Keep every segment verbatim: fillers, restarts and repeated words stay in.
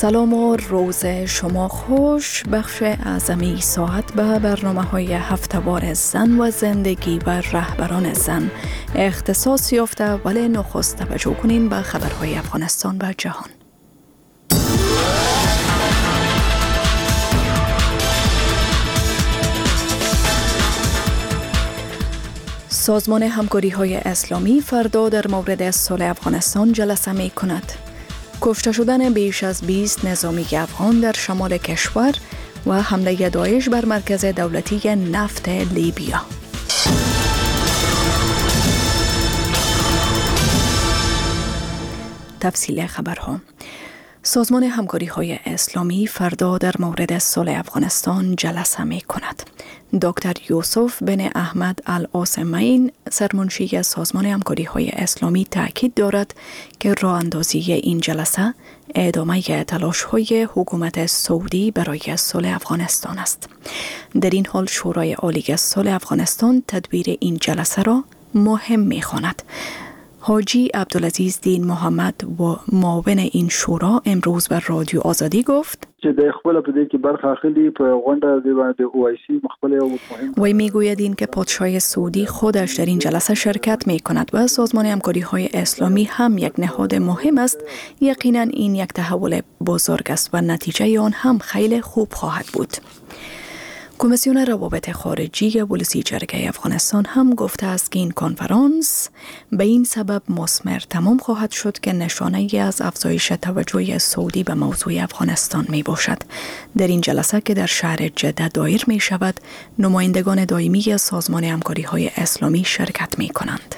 سلام و روز شما خوش. بخش اعظمی ساعت به برنامه های هفته‌وار زن و زندگی و رهبران زن اختصاص یافته، ولی نخست توجه کنین به خبرهای افغانستان و جهان. سازمان همکاری های اسلامی فردا در مورد صلح افغانستان جلسه می کند. کشته شدن بیش از بیست نظامی افغان در شمال کشور و حمله داعش بر مرکز دولتی نفت لیبیا. تفصیل خبرها. سازمان همکاری های اسلامی فردا در مورد صلح افغانستان جلسه می کند. دکتر یوسف بن احمد العاصمین، سرمنشی سازمان همکاری های اسلامی، تاکید دارد که راه اندازی این جلسه ادامه تلاش های حکومت سعودی برای صلح افغانستان است. در این حال شورای عالی صلح افغانستان تدبیر این جلسه را مهم می خواند. حاجی عبدالعزیز دین محمد و معاون این شورا امروز بر رادیو آزادی گفت چې د خپل په دې کې برخه اخلي په غونډه د باندې او آی سی مخبل او مهم وی میگوید این که پادشاه سعودی خودش در این جلسه شرکت می کند و سازمان همکاری های اسلامی هم یک نهاد مهم است. یقینا این یک تحول بزرگ است و نتیجه آن هم خیلی خوب خواهد بود. کمیسیون روابط خارجی ولسی جرگه افغانستان هم گفته است که این کنفرانس به این سبب مثمر تمام خواهد شد که نشانه ای از افزایش توجه سعودی به موضوع افغانستان می باشد. در این جلسه که در شهر جده دایر می شود، نمایندگان دائمی سازمان همکاری های اسلامی شرکت می کنند.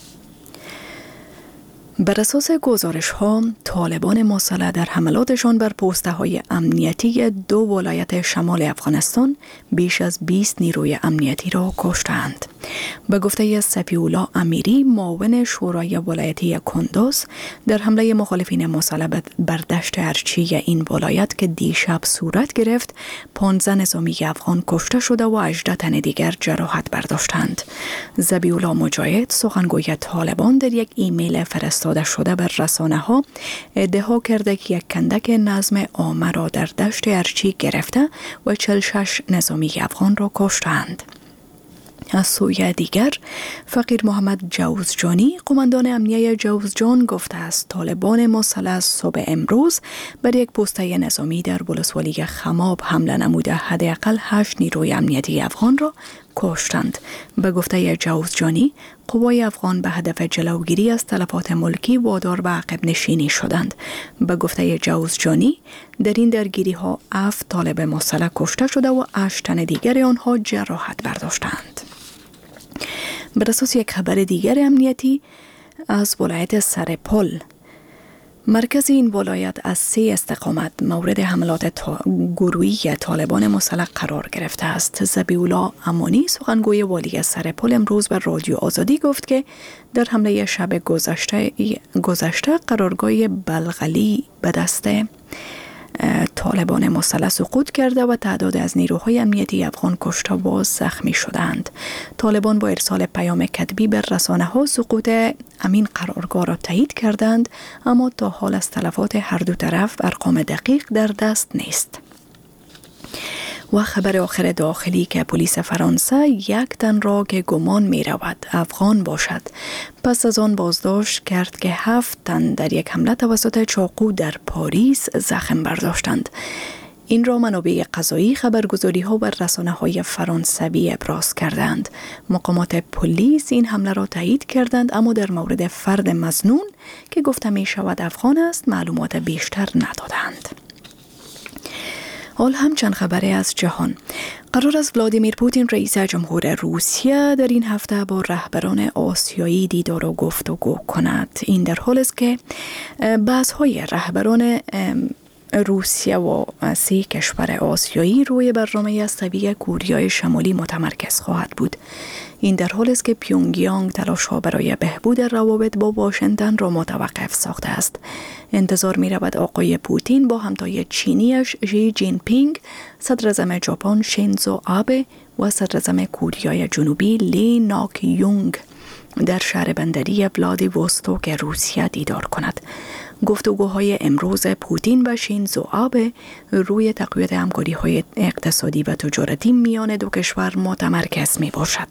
بر اساس گزارش ها، طالبان مسلح در حملاتشان بر پوسته های امنیتی دو ولایت شمال افغانستان بیش از بیست نیروی امنیتی را کشتند. به گفته صفی الله امیری، معاون شورای ولایتی کندوز، در حمله مخالفین مسلح بر دشت ارچی این ولایت که دیشب صورت گرفت، پانزده نظامی افغان کشته شده و هجده تن دیگر جراحت برداشتند. ذبیح الله مجاهد، سخنگوی طالبان، در یک ایمیل فرستاده شده بر رسانه ها ادعا کرده که یک کندک نظم عامه را در دشت ارچی گرفته و چهل و شش نظامی افغان را کشتند. از سوی دیگر، فقیر محمد جوزجانی، قماندان امنیه جوزجان، گفته است طالبان مسلح صبح امروز بر یک پوسته نظامی در ولسوالی خماب حمله نموده حداقل هشت نیروی امنیتی افغان را کشتند. به گفته جوزجانی، قوای افغان به هدف جلوگیری از تلفات ملکی وادار به عقب نشینی شدند. به گفته جوزجانی، در این درگیری ها هفت طالب مسلح کشته شده و هشت تن دیگر آنها جراحت برداشتند. بر اساس یک خبر دیگر امنیتی از ولایت سرپل، مرکز این ولایت از سه استقامت مورد حملات تا... گروهی طالبان مسلح قرار گرفته است. ذبیح الله امانی، سخنگوی والی سرپل، امروز بر رادیو آزادی گفت که در حمله شب گذشته گذشته قرارگاه بلغلی به دست طالبان مسلح سقوط کرده و تعداد از نیروهای امنیتی افغان کشته و زخمی شدند. طالبان با ارسال پیام کتبی بر رسانه ها سقوط امین قرارگاه را تایید کردند، اما تا حال از تلفات هر دو طرف ارقام دقیق در دست نیست. و خبر آخر داخلی که پلیس فرانسه یک تن را که گمان می رود افغان باشد پس از آن بازداشت کرد که هفت تن در یک حمله توسط چاقو در پاریس زخم برداشتند. این را منابع قضایی خبرگزاری ها و رسانه های فرانسوی ابراز کردند. مقامات پلیس این حمله را تایید کردند، اما در مورد فرد مظنون که گفته می شود افغان است معلومات بیشتر ندادند. حال هم چند خبره از جهان. قرار است ولادیمیر پوتین رئیس جمهور روسیه در این هفته با رهبران آسیایی دیدار و گفتگو کند. این در حالی است که بحث‌های رهبران روسیه و سه کشور آسیایی روی برنامه هسته‌ای کره شمالی متمرکز خواهد بود. این در حالی است که پیونگیانگ تلاش‌ها برای بهبود روابط با واشنگتن را متوقف ساخته است. انتظار می‌رود آقای پوتین با همتای چینیش ژی جین پینگ، صدر اعظم ژاپن شینزو آبه و صدر اعظم کره جنوبی لی ناک یونگ در شهر بندری ولادیوستوک روسیه دیدار کند. گفتگوهای امروز پوتین و شینزو آبه روی تقویت همکاری‌های اقتصادی و تجارتی میان دو کشور متمرکز می باشد.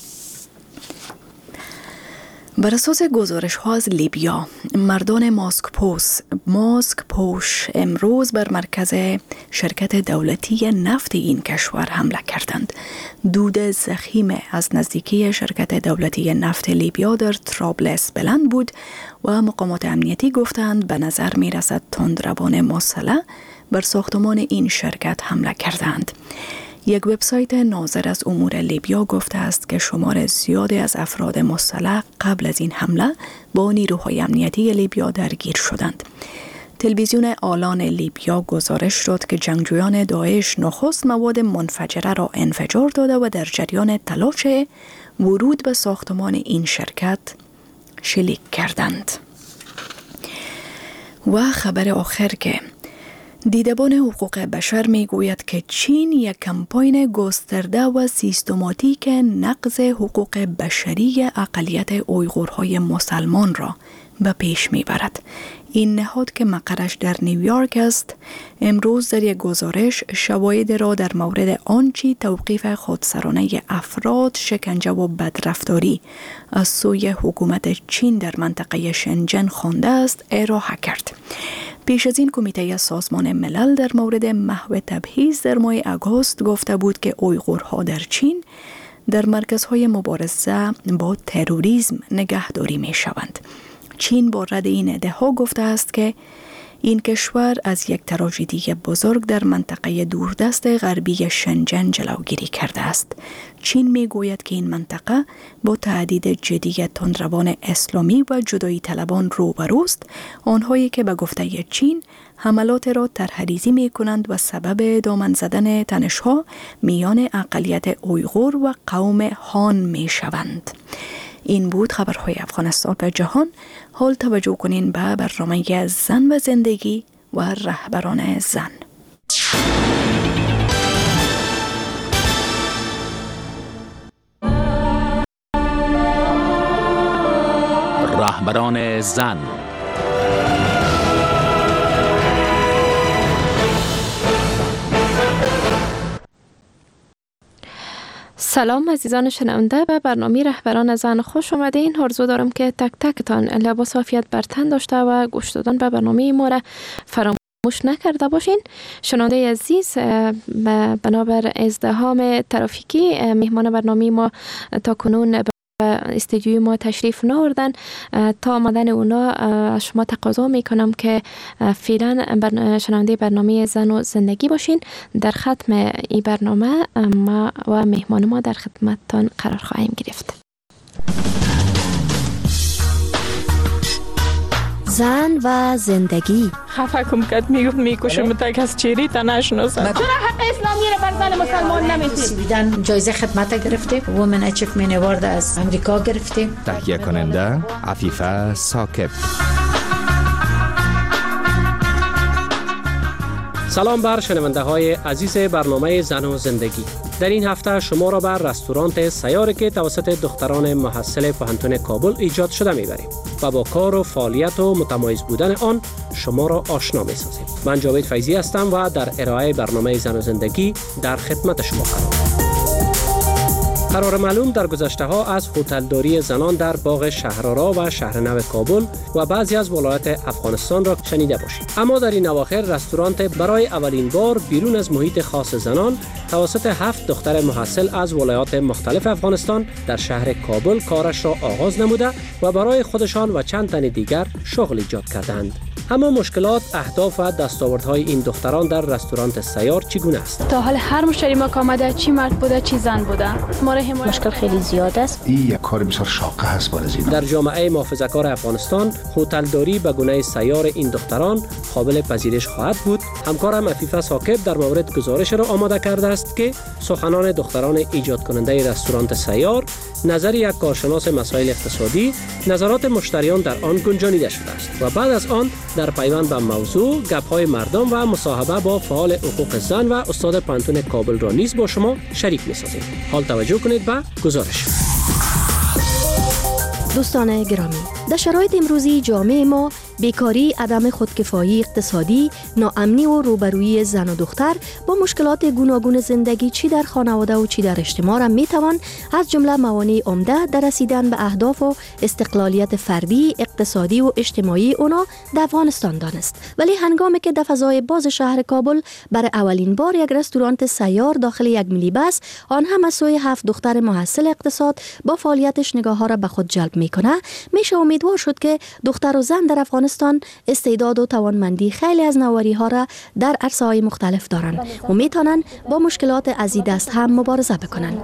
بر اساس گزارش ها از لیبیا، مردان ماسک پوش ماسک پوش امروز بر مرکز شرکت دولتی نفت این کشور حمله کردند. دود ضخیم از نزدیکی شرکت دولتی نفت لیبیا در طرابلس بلند بود و مقامات امنیتی گفتند به نظر می رسد تندروان مسلح بر ساختمان این شرکت حمله کردند. یک وبسایت ناظر از امور لیبیا گفته است که شمار زیادی از افراد مسلح قبل از این حمله با نیروهای امنیتی لیبیا درگیر شدند. تلویزیون آلان لیبیا گزارش داد که جنگجویان داعش نخست مواد منفجره را انفجار داده و در جریان تلاش ورود به ساختمان این شرکت شلیک کردند. و خبر آخر که دیدبان حقوق بشر می گوید که چین یک کمپاین گسترده و سیستماتیک نقض حقوق بشری اقلیت اویغورهای مسلمان را به پیش می برد. این نهاد که مقرش در نیویورک است، امروز در یک گزارش شواهد را در مورد آنچه توقیف خودسرانه افراد، شکنجه و بدرفتاری از سوی حکومت چین در منطقه شنجن خوانده است ارائه کرد. پیش از این کمیته سازمان ملل در مورد محو تبعیض در ماه آگوست گفته بود که اویغورها در چین در مرکزهای مبارزه با تروریسم نگهداری می شوند. چین با رد این ادعا گفته است که این کشور از یک تراژدی بزرگ در منطقه دوردست غربی شنجن جلوگیری کرده است. چین می گوید که این منطقه با تهدید جدی تندروان اسلامی و جدایی طلبان روبروست، آنهایی که به گفته چین حملات را طرحریزی می کنند و سبب دامن زدن تنش‌ها میان اقلیت اویغور و قوم هان می شوند. این بود خبرهای افغانستان و جهان. حال توجه کنین به برنامه زن و زندگی و رهبران زن. رهبران زن. سلام عزیزان شنونده، به برنامه رهبران زن خوش آمدین. آرزو دارم که تک تکتان لباس عافیت بر تن داشته و گوش دادن به برنامه ما را فراموش نکرده باشین. شنونده عزیز، بنابر ازدحام ترافیکی مهمان برنامه ما تا کنون استودیوی ما تشریف ناوردن. تا آمدن اونا از شما تقاضا میکنم که فعلا بر شنونده برنامه زن و زندگی باشین. در ختم این برنامه ما و مهمان ما در خدمتتان قرار خواهیم گرفت. زن و زندگی. خفه کم کد میگفت میکشم تک از چیری تا نشناسم. چرا حق اسلامی رو بر زن مسلمان نمیدید؟ سویدن جایزه خدمت گرفته، وومن اچیومنت اوارد از امریکا گرفته. تهیه کننده عفیفه ثاقب. سلام بر شنونده های عزیز برنامه زن و زندگی. در این هفته شما را بر رستوران سیاری که توسط دختران محصل پوهنتون کابل ایجاد شده میبریم و با کار و فعالیت و متمایز بودن آن شما را آشنا میسازیم. من جاوید فیضی هستم و در ارائه برنامه زن و زندگی در خدمت شما قرار دارم. قرار معلوم در گذشته ها از هتلداری زنان در باغ شهرآرا و شهرنو کابل و بعضی از ولایات افغانستان را شنیده باشید. اما در این اواخر رستوران برای اولین بار بیرون از محیط خاص زنان توسط هفت دختر محصل از ولایات مختلف افغانستان در شهر کابل کارش را آغاز نموده و برای خودشان و چند تن دیگر شغل ایجاد کردند. اما مشکلات، اهداف و دستاوردهای این دختران در رستوران سیار چگونه است؟ تا حال هر مشتری ما که آمده چی مرد بوده چی زن بوده. ما مشکل خیلی زیاد است. این یک کار بسیار شاقه هست برای زینا. در جامعه محافظه‌کار افغانستان هتلداری به گونه سیار این دختران قابل پذیرش خواهد بود. همکارم عفیفه ثاقب در مورد گزارش را آماده کرده است که سخنان دختران ایجاد کننده رستوران سیار، نظر یک کارشناس مسائل اقتصادی، نظرات مشتریان در آن گنجانیده شده است و بعد از آن در پیوند به موضوع گپ‌های مردم و مصاحبه با فعال حقوق زن و استاد پوهنتون کابل را نیز با شما شریک می‌سازیم. حال توجه کنید به گزارش. دوستان گرامی، در شرایط امروزی جامعه ما بیکاری، عدم خودکفایی اقتصادی، ناامنی و روبرویی زن و دختر با مشکلات گوناگون زندگی چی در خانواده و چی در اجتماع را میتوان از جمله موانع عمده در رسیدن به اهداف و استقلالیت فردی، اقتصادی و اجتماعی اونا در افغانستان دانست. ولی هنگامی که در فضای باز شهر کابل برای اولین بار یک رستوران سیار داخل یک مینی بس، آن هم از سوی هفت دختر محصل اقتصاد با فعالیتش نگاه ها را به خود جلب میکنه، میشه امیدوار شد که دختر و زن در افغانستان استعداد و توانمندی خیلی از نواری ها را در عرصه های مختلف دارند و میتونن با مشکلات از این دست هم مبارزه بکنن.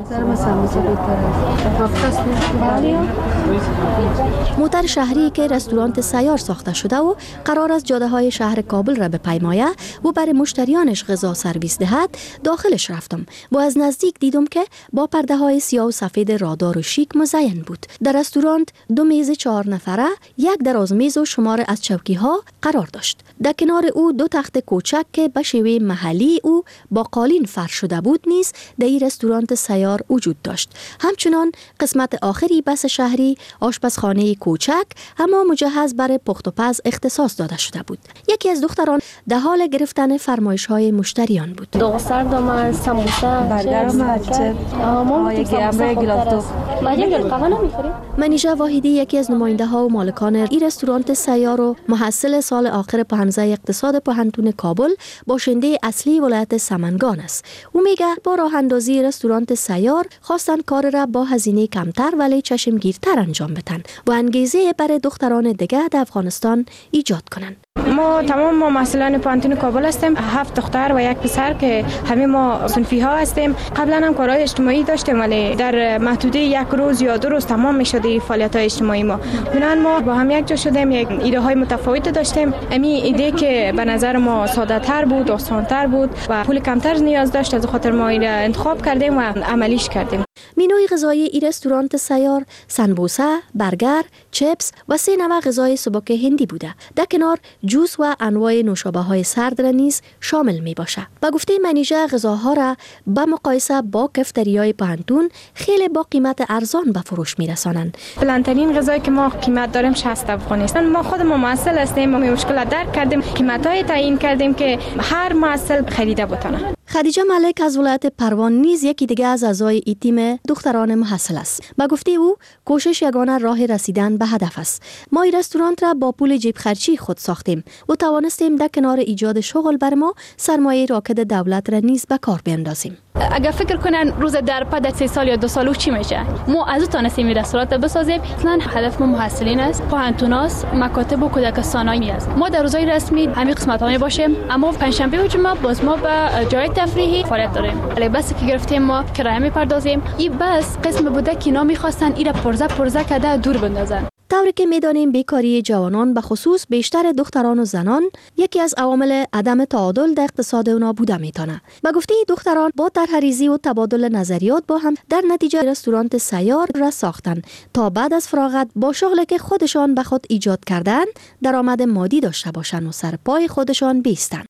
موتر شهری که رستوران سیار ساخته شده و قرار است جاده های شهر کابل را بپیمایه و برای مشتریانش غذا سرویس دهد، داخلش رفتم و از نزدیک دیدم که با پرده های سیاه و سفید رادار و شیک مزین بود. در رستوران دو میز چهار نفره، یک دراز میز و شمار از چوکی ها قرار داشت. در کنار او دو تخت کوچک که به شیوه محلی او با قالین فرش شده بود نیز در این رستوران سیار وجود داشت. همچنان قسمت آخری بس شهری آشپزخانه کوچک اما مجهز برای پخت و پز اختصاص داده شده بود. یکی از دختران در حال گرفتن فرمایش های مشتریان بود. دو سردم سموسه برگر مچ ما یک امر گلاتو بعدیم جل قهوه نمیخوریم. منیژه واحدی یکی از نماینده ها و مالکان این رستوران سیار و محصل سال آخر پهنزه اقتصاد پهنتون کابل، باشنده اصلی ولایت سمنگان است. او میگه با راه اندازی رستوران سیار خواستن کار را با هزینه کمتر ولی چشمگیرتر انجام بدن و انگیزه برای دختران دیگه در افغانستان ایجاد کنن. ما تمام ما محصلان پانتون کابل هستیم، هفت دختر و یک پسر که همه ما صنفی ها هستیم. قبلا هم کارهای اجتماعی داشتیم ولی در محدوده یک روز یا دو روز تمام می‌شد فعالیت های اجتماعی ما. بنابراین ما با هم یک جا شدیم، یک ایده های متفاوت داشتیم. امی ایده که به نظر ما ساده تر بود، آسان تر بود و پول کمتر نیاز داشت، از خاطر ما این انتخاب کردیم و عملیش کردیم. مینوی غذایی این رستوران سیار سنبوسه، برگر، چپس و سه نوع غذای سبک هندی بوده. در کنار جوس و انواع نوشابه های سرد را نیز شامل می باشه. با گفته منیژه غذاها را با مقایسه با کفتریای پهنتون خیلی با قیمت ارزان به فروش می رسانند. بلندترین غذایی که ما قیمت داریم شصت افغانی است. ما خود ما محصل هستیم، ما مشکل درک کردیم، قیمتای تعیین کردیم که هر محصل خریده بتونه. خدیجه ملک از ولایت پروان نیز یکی دیگه از اعضای ای تیم دختران محصل است. با گفته او کوشش یگانه راه رسیدن به هدف است. ما این رستوران را با پول جیب خرچی خود ساختیم و توانستیم در کنار ایجاد شغل بر ما سرمایه راکد دولت را نیز به کار بیندازیم. اگر فکر کنن روز در پد سه سال یا دو سال چی میشه، ما از اون تونستیم این رستوران بسازیم. اصلا هدف ما محصلین است، پانتوناس، مکاتب و کودک ثانوی است. ما در روزهای رسمی همین قسمت ها می باشیم، اما پنجشنبه و جمعه باز ما به جای تفریحی فعالیت داریم. ولی بس که گرفتیم ما کرایه میپردازیم. این بس قسم بوده که اینا میخواستن این پرزه پرزه کده دور بندازن. طوری که میدانیم بیکاری جوانان به خصوص بیشتر دختران و زنان یکی از عوامل عدم تعادل در اقتصاد اونا بوده میتونه. به گفته دختران با طرح‌ریزی و تبادل نظریات با هم در نتیجه رستوران سیار را ساختن تا بعد از فراغت با شغلی که خودشان به خود ایجاد کردن درآمد مادی داشته باشن و سر پای خودشان بیستن.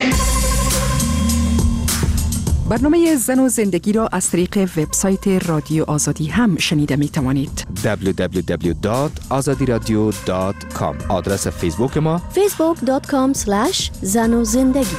برنامه زن و زندگی را از طریق وبسایت رادیو آزادی هم شنیده می توانید. دبلیو دبلیو دبلیو دات آزادی رادیو دات کام. آدرس فیسبوک ما فیسبوک دات کام اسلش زن و زندگی.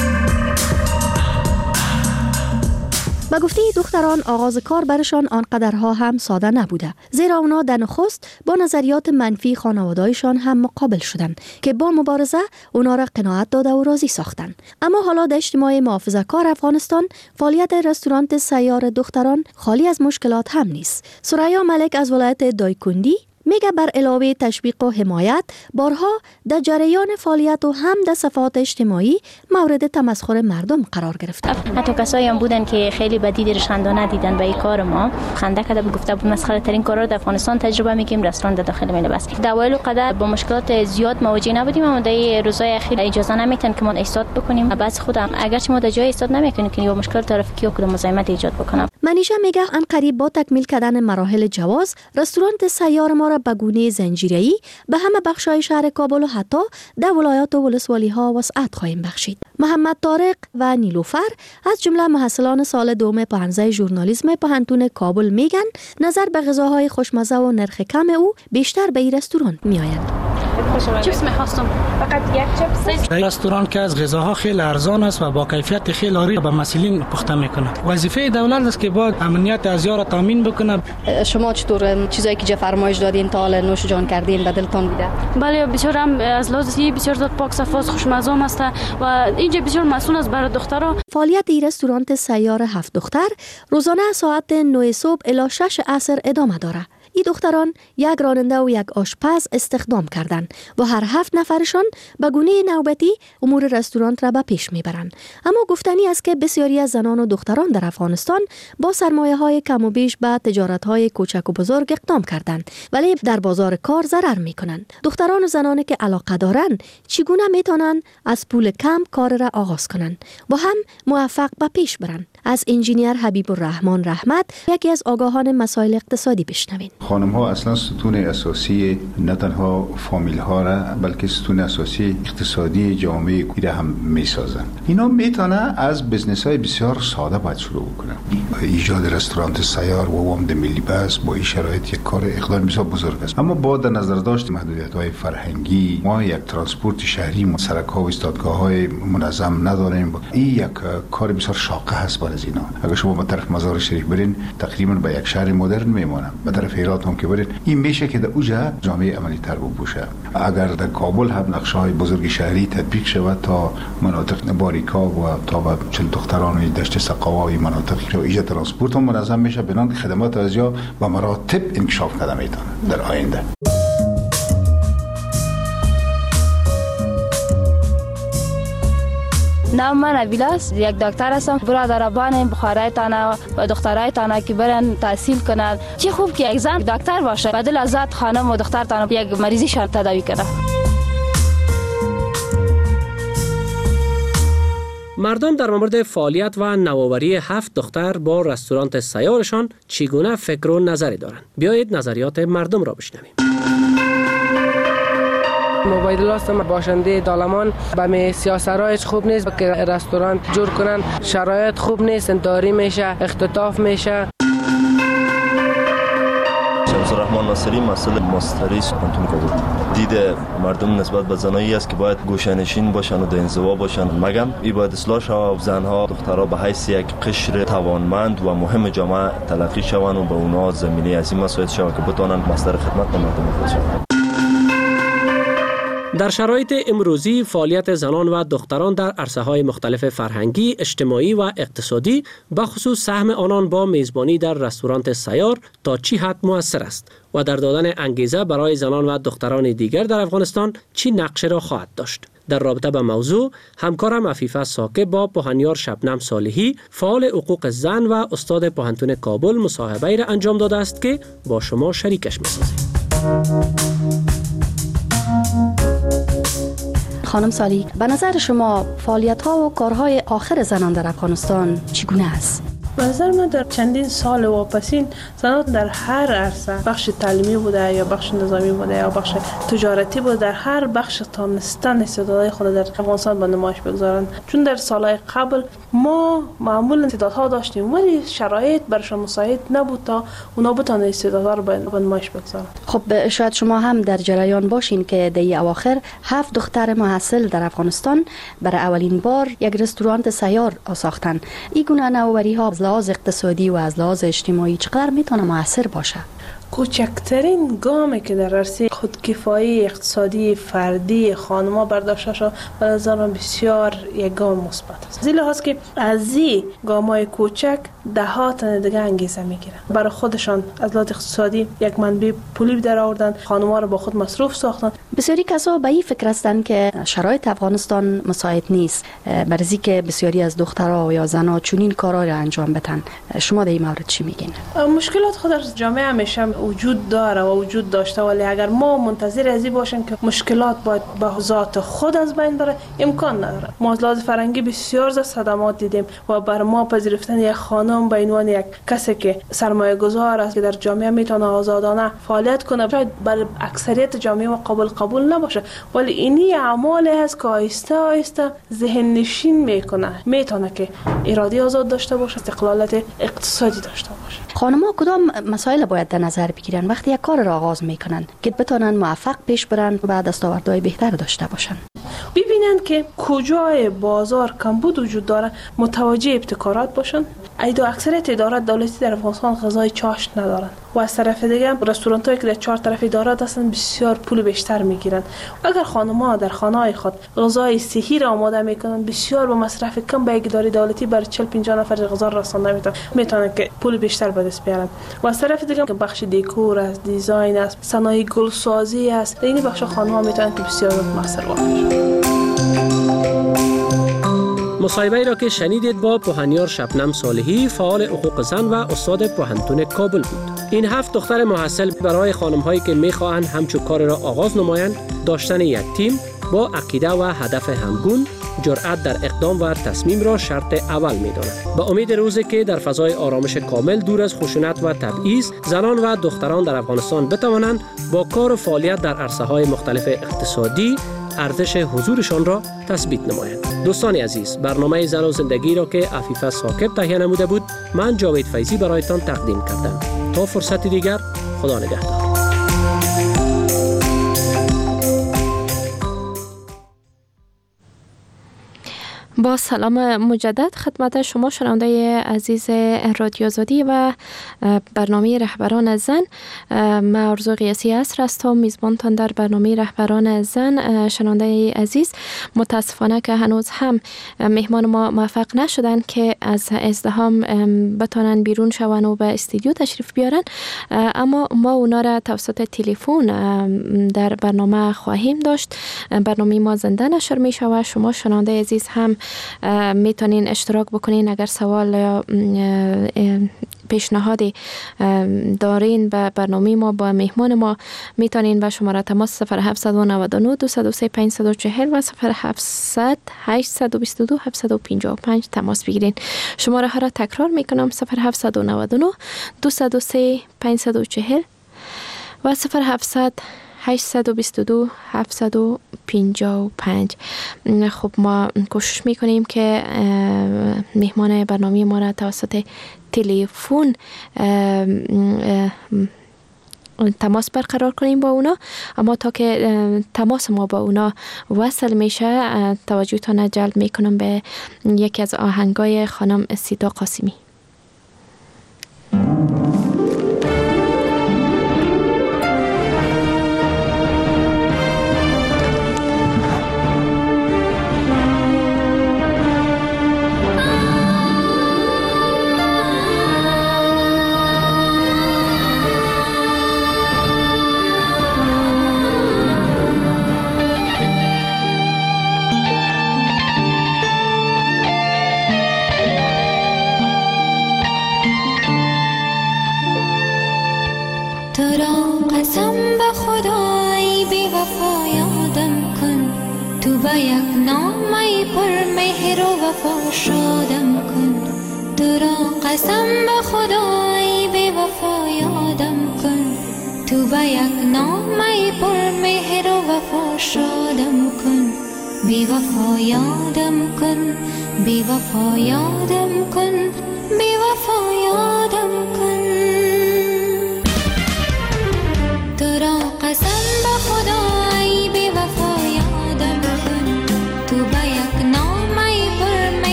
با گفته دختران آغاز کار برشان آنقدرها هم ساده نبوده، زیرا اونا در نخست با نظریات منفی خانواده‌ایشان هم مقابل شدند که با مبارزه اونا را قناعت داده و راضی ساختند. اما حالا در اجتماع محافظه‌کار افغانستان فعالیت رستوران سیار دختران خالی از مشکلات هم نیست. سریا ملک از ولایت دایکندی میگه بر علاوه تشویق و حمایت بارها در جریان فعالیت و هم در صفحات اجتماعی مورد تمسخر مردم قرار گرفته. حتی کسایی هم بودن که خیلی بدی رشندانه دیدن به این کار ما، خنده کرده بود، گفته بود مسخره ترین کارا رو در افغانستان تجربه می‌کنیم، رستوران در داخل مینه بس. در اوایل قدر با مشکلات زیاد مواجه نبودیم، اما در روزهای اخیر اجازه نمیتن که ما ایستاد بکنیم. بعضی خودم اگرچه ما در جای ایستاد نمیکنیم که با مشکل ترافیکی و کدام مزاحمت ایجاد بکنم. منیژه میگه ان قریب با تکمیل کردن مراحل جواز رستوران سیار ما را به گونه زنجیره‌ای به همه بخش‌های شهر کابل و حتی در ولایات و ولسوالی‌ها وسعت خواهیم بخشید. محمد طارق و نیلوفر از جمله محصلان سال دوم پانزده ژورنالیسم پوهنتون کابل میگن نظر به غذاهای خوشمزه و نرخ کم او بیشتر به این رستوران میآیند. چیپس می‌خواستم فقط یک چیپس. این رستوران که از غذاها خیلی ارزان است و با کیفیت خیلی عالی به مسئولین پخته میکنه. وظیفه دولت است که باید امنیت ازیا را تامین بکنه. شما چطور چیزایی که فرمایش دادین تا حالا نوش جان کردین به دلتون بیده؟ بله بسیار هم از لحاظ بسیار زیاد پاک صفاست خوشمزه است و اینجا بسیار مسئول است برای دخترها. فعالیت این رستوران سیار هفت دختر روزانه ساعت نه صبح الی شش عصر ادامه داره. این دختران یک راننده و یک آشپز استخدام کردند و هر هفت نفرشان به گونه نوبتی امور رستوران را به پیش میبرند. اما گفتنی است که بسیاری از زنان و دختران در افغانستان با سرمایه های کم و بیش به تجارت های کوچک و بزرگ اقدام کردند ولی در بازار کار ضرر میکنند. دختران و زنانی که علاقه دارند چگونه میتونند از پول کم کار را آغاز کنند و هم موفق به پیش برند؟ از انجینیر حبیب الرحمن رحمت یکی از آگاهان مسائل اقتصادی بشنوید. خانم ها اصلا ستون اساسی نه تنها فامیل ها را بلکه ستون اساسی اقتصادی جامعه را هم می سازن. اینا میتونه از بزنس های بسیار ساده باید شروع بکنن. ایجاد رستوران سیار و وامد ملی بس با این شرایط یک کار اقدام بسیار بزرگ است. اما با در نظر داشت محدودیت های فرهنگی ما یک ترانسپورت شهری سرک ها و ایستادگاه های منظم نداریم. این یک کار بسیار شاقه هست برای اینا. اگر شما به طرف مزار شریف برین تقریبا به یک شهر مدرن میمونن. به طرف هرات هم که برین این میشه که در اوجا جامعه عملی تر بشه. اگر در کابل هم نقشه های بزرگ شهری تطبیق شود تا مناطق باریکا و تا به چل دختران و دشت سقاوی مناطق و ایجاد ترانسپورت هم منظم میشه بنان خدمات از یا به مراتب انکشاف کرده میتونه در آینده. نام من ابیلاس یک دکتر هستم. برادران بخارای تانا و دخترای تانا که برن تحصیل کنند چه خوب که یک زن دکتر باشه بدل ازات خانم و دختر تانا یک مریضیشان تداوی کنه. مردم در مورد فعالیت و نوآوری هفت دختر با رستوران سیارشان چگونه فکر و نظری دارند؟ بیایید نظریات مردم را بشنویم. موبایل هستم باشنده دالمان به می سیاسرایش خوب نیست که رستوران جور کنن شرایط خوب نیست داری میشه اختطاف میشه. شمس الرحمن ناصری مسئول مستری پوهنتون کابل. دید مردم نسبت به زنایی است که باید گوشه‌نشین باشن و در انزوا باشن. مگم این باید اصلاح شود زنها دخترها به حیث یک قشر توانمند و مهم جامعه تلقی شوند و به اونها زمینه از این مسائل شود که بتوانند مصدر خدمت به مردم باشند. در شرایط امروزی فعالیت زنان و دختران در عرصه‌های مختلف فرهنگی، اجتماعی و اقتصادی به خصوص سهم آنان با میزبانی در رستوران سیار تا چی حد مؤثر است و در دادن انگیزه برای زنان و دختران دیگر در افغانستان چی نقشه را خواهد داشت. در رابطه با موضوع همکارم عفیفه ساکه با پوهنیار شبنم صالحی فعال حقوق زن و استاد پوهنتون کابل مصاحبه‌ای را انجام داده است که با شما شریکش می‌سازیم. خانم صالحی، به نظر شما فعالیت‌ها و کارهای آخر زنان در افغانستان چگونه است؟ به نظر من در چندین سال واپسین زنان در هر عرصه بخش تعلیمی بوده یا بخش نظامی بوده یا بخش تجارتی بوده در هر بخش تانستن استعدادهای خود در افغانستان به نمایش بگذارند. چون در سالهای قبل ما معمولا استعدادها داشتیم ولی شرایط برشان مساعد نبود تا اونا بتونن استعدادها رو به نمایش بگذارند. خب شاید شما هم در جریان باشین که در اواخر هفت دختر محصل در افغانستان برای اولین بار یک رستوران سیار ساختن. این گونه نوآوری‌ها از لحاظ اقتصادی و از لحاظ اجتماعی چقدر میتونه موثر باشه؟ کوچکترین گامی که در عرصه خودکفایی اقتصادی فردی خانم‌ها برداشته شد به نظر من بسیار یک گام مثبت است. زیرا هست که از این گام‌های کوچک ده ها تن دیگه انگیزه میگیرن برای خودشان از لحاظ اقتصادی یک منبع پولی در آوردن، خانم‌ها رو با خود مصروف ساختن. بسیاری کسا به این فکر هستند که شرایط افغانستان مساعد نیست برای که بسیاری از دخترها یا زنها چنین کارا را انجام بدن. شما در این مورد چی میگین؟ مشکلات خود در جامعه همیشه وجود داره و وجود داشته، ولی اگر ما منتظر از این باشیم که مشکلات باید به ذات خود از بین بره امکان نداره. ما از لحاظ فرهنگی بسیار زیاد صدمات دیدیم و بر ما پذیرفتن یک خانم به عنوان یک کسی که سرمایه گذار است که در جامعه میتونه آزادانه فعالیت کنه شاید بر اکثریت جامعه قابل قبول نباشه، ولی اینی اعمالی هست که آهسته آهسته ذهن نشین میکنه میتونه که اراده آزاد داشته باشه، استقلالت اقتصادی داشته باشه. خانم‌ها کدام مسائل باید در نظر بگیرن وقتی یک کار را آغاز میکنن که بتونن موفق پیش برن و دستاوردهای بهتر داشته باشن؟ ببینن که کجای بازار کمبود وجود داره، متوجه ابتکارات باشن. ایدو اکثریت ادارات دولتی در افغانستان غذای چاشت ندارن و از طرف دیگه رستوران هایی که در چهار طرف ادارات هستن بسیار پول بیشتر میگیرن. اگر خانم‌ها در خانه‌های خود غذای صحی را آماده میکنن بسیار با مصرف کم به یک اداره دولتی برای چهل پنجاه نفر غذا رسانده میتونن میتونن که پول بیشتر به دست بیارن. و از طرف دیگه که بخش دکور است، دیزاین است، صنایع گلسازی است، این بخش خانم‌ها میتونن که بسیار مؤثر باشن. مصاحبه را که شنیدید با پوهنیار شبنم صالحی، فعال حقوق زن و استاد پوهنتون کابل بود. این هفت دختر محصل برای خانم‌هایی که می‌خواهند همچون کار را آغاز نمایند، داشتن یک تیم با عقیده و هدف همگون، جرأت در اقدام و تصمیم را شرط اول می‌دانند. با امید روزی که در فضای آرامش کامل دور از خشونت و تبعیض، زنان و دختران در افغانستان بتوانند با کار و فعالیت در عرصه‌های مختلف اقتصادی ارزش حضورشان را تثبیت نمایند. دوستان عزیز، برنامه زن و زندگی را که عفیفه ثاقب تهیه نموده بود، من جاوید فیضی برایتان تقدیم کردم. تا فرصت دیگر، خدا نگهدار. با سلام مجدد خدمت شما شنونده عزیز رادیو آزادی و برنامه رهبران زن. من آرزو قیاسی عصر هستم، میزبانتان در برنامه رهبران زن. شنونده عزیز، متاسفانه که هنوز هم مهمان ما موفق نشدن که از ازدحام بتونن بیرون شون و به استودیو تشریف بیارن، اما ما اونا را توسط تلفن در برنامه خواهیم داشت. برنامه ما زنده نشر می شود. شما شنونده عزیز هم میتونین اشتراک بکنین. اگر سوال یا پیشنهادی دارین به برنامه ما با مهمان ما، میتونین به شماره تماس صفر هفت نه نه دو صفر سه پنج چهار صفر و صفر هفت صفر هشت دو دو هفت پنج پنج تماس بگیرین. شماره ها را تکرار میکنم: صفر هفت نه نه دو صفر سه پنج چهار صفر و صفر هفت صفر هشت دو دو هفت پنج پنج. خب ما کوشش میکنیم که مهمان برنامه ما را توسط تلفن تماس برقرار کنیم با اونا، اما تا که تماس ما با اونا وصل میشه توجهتان جلب میکنم به یکی از آهنگای خانم سیتا قاسمی.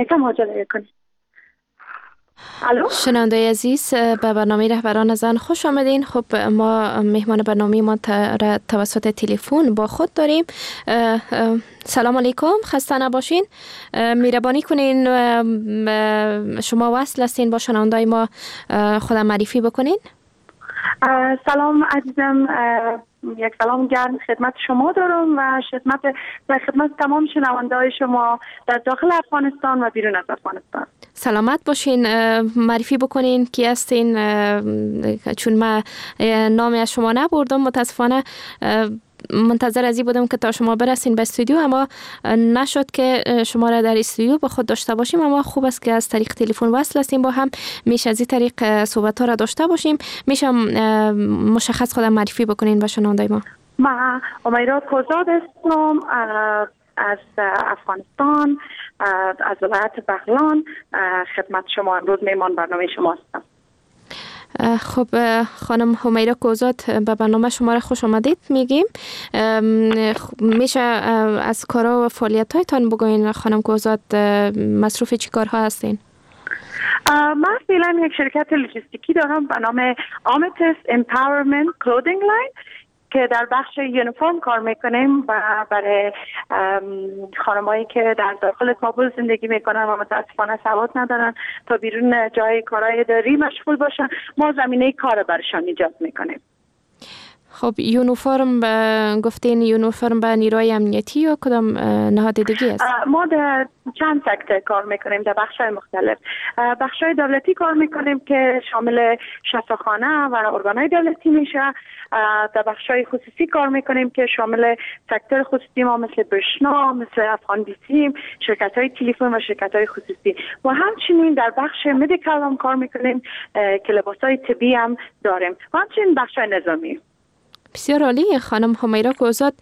یکم عجله کنید. شنونده عزیز، به برنامه رهبران زن خوش آمدین. خب ما مهمان برنامه ما را توسط تلفن با خود داریم. سلام علیکم، خسته نباشین. مهربانی کنین شما وصل هستین با شنوندای ما، خودم معرفی بکنین. سلام عزیزم، یک سلام گرم خدمت شما دارم و خدمت و خدمت تمام شنونده‌های شما در داخل افغانستان و بیرون از افغانستان. سلامت باشین. معرفی بکنین کی هستین، چون من نامی از شما نبردم متاسفانه. منتظر ازی بودم که تا شما برسین به استودیو، اما نشد که شما را در استودیو با خود داشته باشیم. اما خوب است که از طریق تلفن وصل هستیم با هم، میشه از این طریق صحبت ها را داشته باشیم. میشه مشخص خودم معرفی بکنین به شنوندای ما. من امیرا کوزاد هستم از افغانستان، از ولایت بغلان. خدمت شما امروز میمان برنامه شما هستم. خب خانم همیرا کوزاد، به برنامه شما را خوش آمدید میگیم. میشه از کارا و فعالیت هایتان بگوین خانم کوزاد، مصروف چی کارها هستین؟ من فعلا یک شرکت لوجستیکی دارم به نام آمتس امپاورمنت کلودینگ لاین که در بخش یونیفرم کار میکنیم و برای خانمایی که در داخل کابل زندگی میکنن و متاسفانه سواد ندارن تا بیرون جای کارهای داری مشغول باشن، ما زمینه کار برشان ایجاد میکنیم. خب یونیفرم به گفتین یونیفرم به نیروی امنیتی یا کدام نهاد دیگه است؟ ما در چند سکتور کار میکنیم، در بخش‌های مختلف. بخش‌های دولتی کار میکنیم که شامل شفاخانه و ارگان‌های دولتی میشه. در بخش‌های خصوصی کار میکنیم که شامل سکتور خصوصی ما مثل برشنا، مثل افغان بیسیم، شرکت‌های تلفن و شرکت‌های خصوصی. و همچنین در بخش مدیکال هم کار میکنیم که لباس‌های طبی هم داریم. و همچنین بخش‌های نظامی. بسیار عالی. خانم همیرا کوزاد،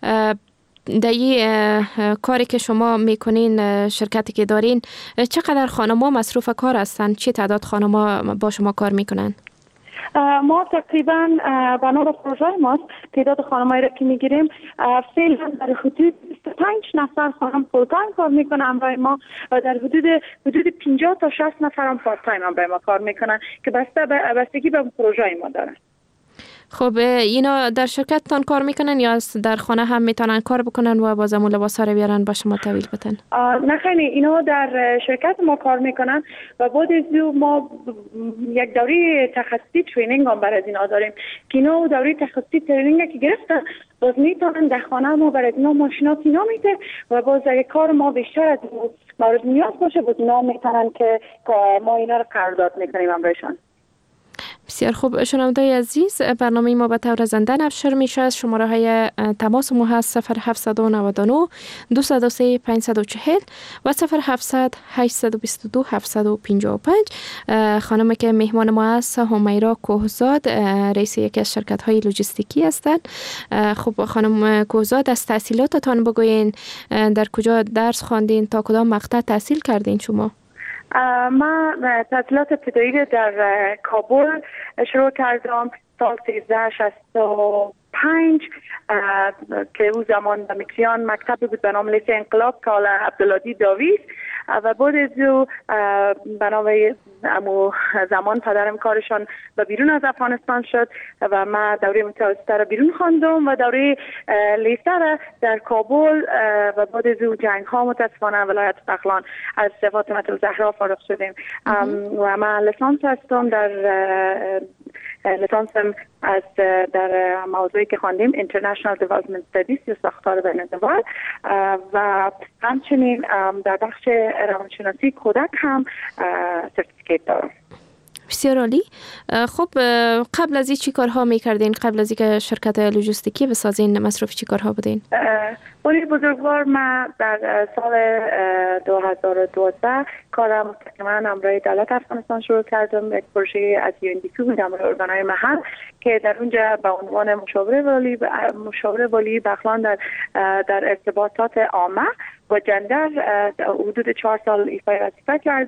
در این کاری که شما میکنین، شرکتی که دارین، چقدر خانم‌ها مصروف کار هستن؟ چه تعداد خانم‌ها با شما کار میکنن؟ ما تقریبا بنا پروژه ماست تعداد خانمایی را که میگیریم فعلا در حدود بیست و پنج نفر خانم فول تایم کار میکنن همراه ما و در حدود حدود پنجاه تا شصت نفر هم پارت تایم همراه ما کار میکنن که بسته بستگی به پروژه ما داره. خب اینا در شرکتتان کار میکنن یا در خانه هم میتونن کار بکنن و باز همون لباسا رو بیارن با شما تحویل بدن؟ نه خیلی، اینا در شرکت ما کار میکنن و بعد از ما یک دوره تخصصی ترینینگ هم برای اینا داریم که اینا دوره تخصصی ترینینگ که گرفتن باز میتونن در خانه ما برای اینا ماشینات اینا میده و باز اگه کار ما بیشتر از مورد نیاز باشه باز اینا میتونن که ما اینا رو قرارداد میکنیم همراهشان. بسیار خوب. شنونده‌های عزیز، برنامه ما به طور زنده نشر میشه. از شماره های تماس ما هست صفر هفت نه نه دو صفر سه پنج چهار صفر و صفر هفت هشت دو دو هفت پنج پنج. خانم که مهمان ما است همیرا کوزاد، رئیس یکی از شرکت های لوجستیکی هستند. خب خانم کوزاد، از تحصیلاتتان بگوین، در کجا درس خواندین، تا کدام مقطع تحصیل کردین شما؟ من تحصیلات ابتدایی در کابل شروع کردم سال سیزده شصت و پنج که او زمان در مکسیان مکتبی بود به نام لیسه انقلاب کال عبدالعادی داویز و بعد از او به نام امو زمان پدرم کارشان به بیرون از افغانستان شد و من دوره متوسطه را بیرون خواندم و دوره لیسه را در کابل و بعد از او جنگ ها متاسفانه ولایت بغلان از فاطمه الزهرا فارغ شدیم و من لیسانس هستم در لیسانسم از در موضوعی که خواندیم International Development Studies یا ساختار بین الدول و همچنین در بخش روانشناسی کودک هم سرتیفیکیت دارم. بسیار عالی. خب قبل از این چی کارها میکردین؟ قبل از اینکه شرکت لوجستیکی بسازین مصروف چی کارها بودین؟ ولی بزرگوار من در سال دو هزار و دوازده کارم مستقیما همراه دولت افغانستان شروع کردم. یک پروژه از یو ان دی پی بود همراه ارگانهای محل که در اونجا به عنوان مشاور والی مشاور والی بغلان در در ارتباطات عامه و جندر حدود چهار سال ایفای وظیفه کردم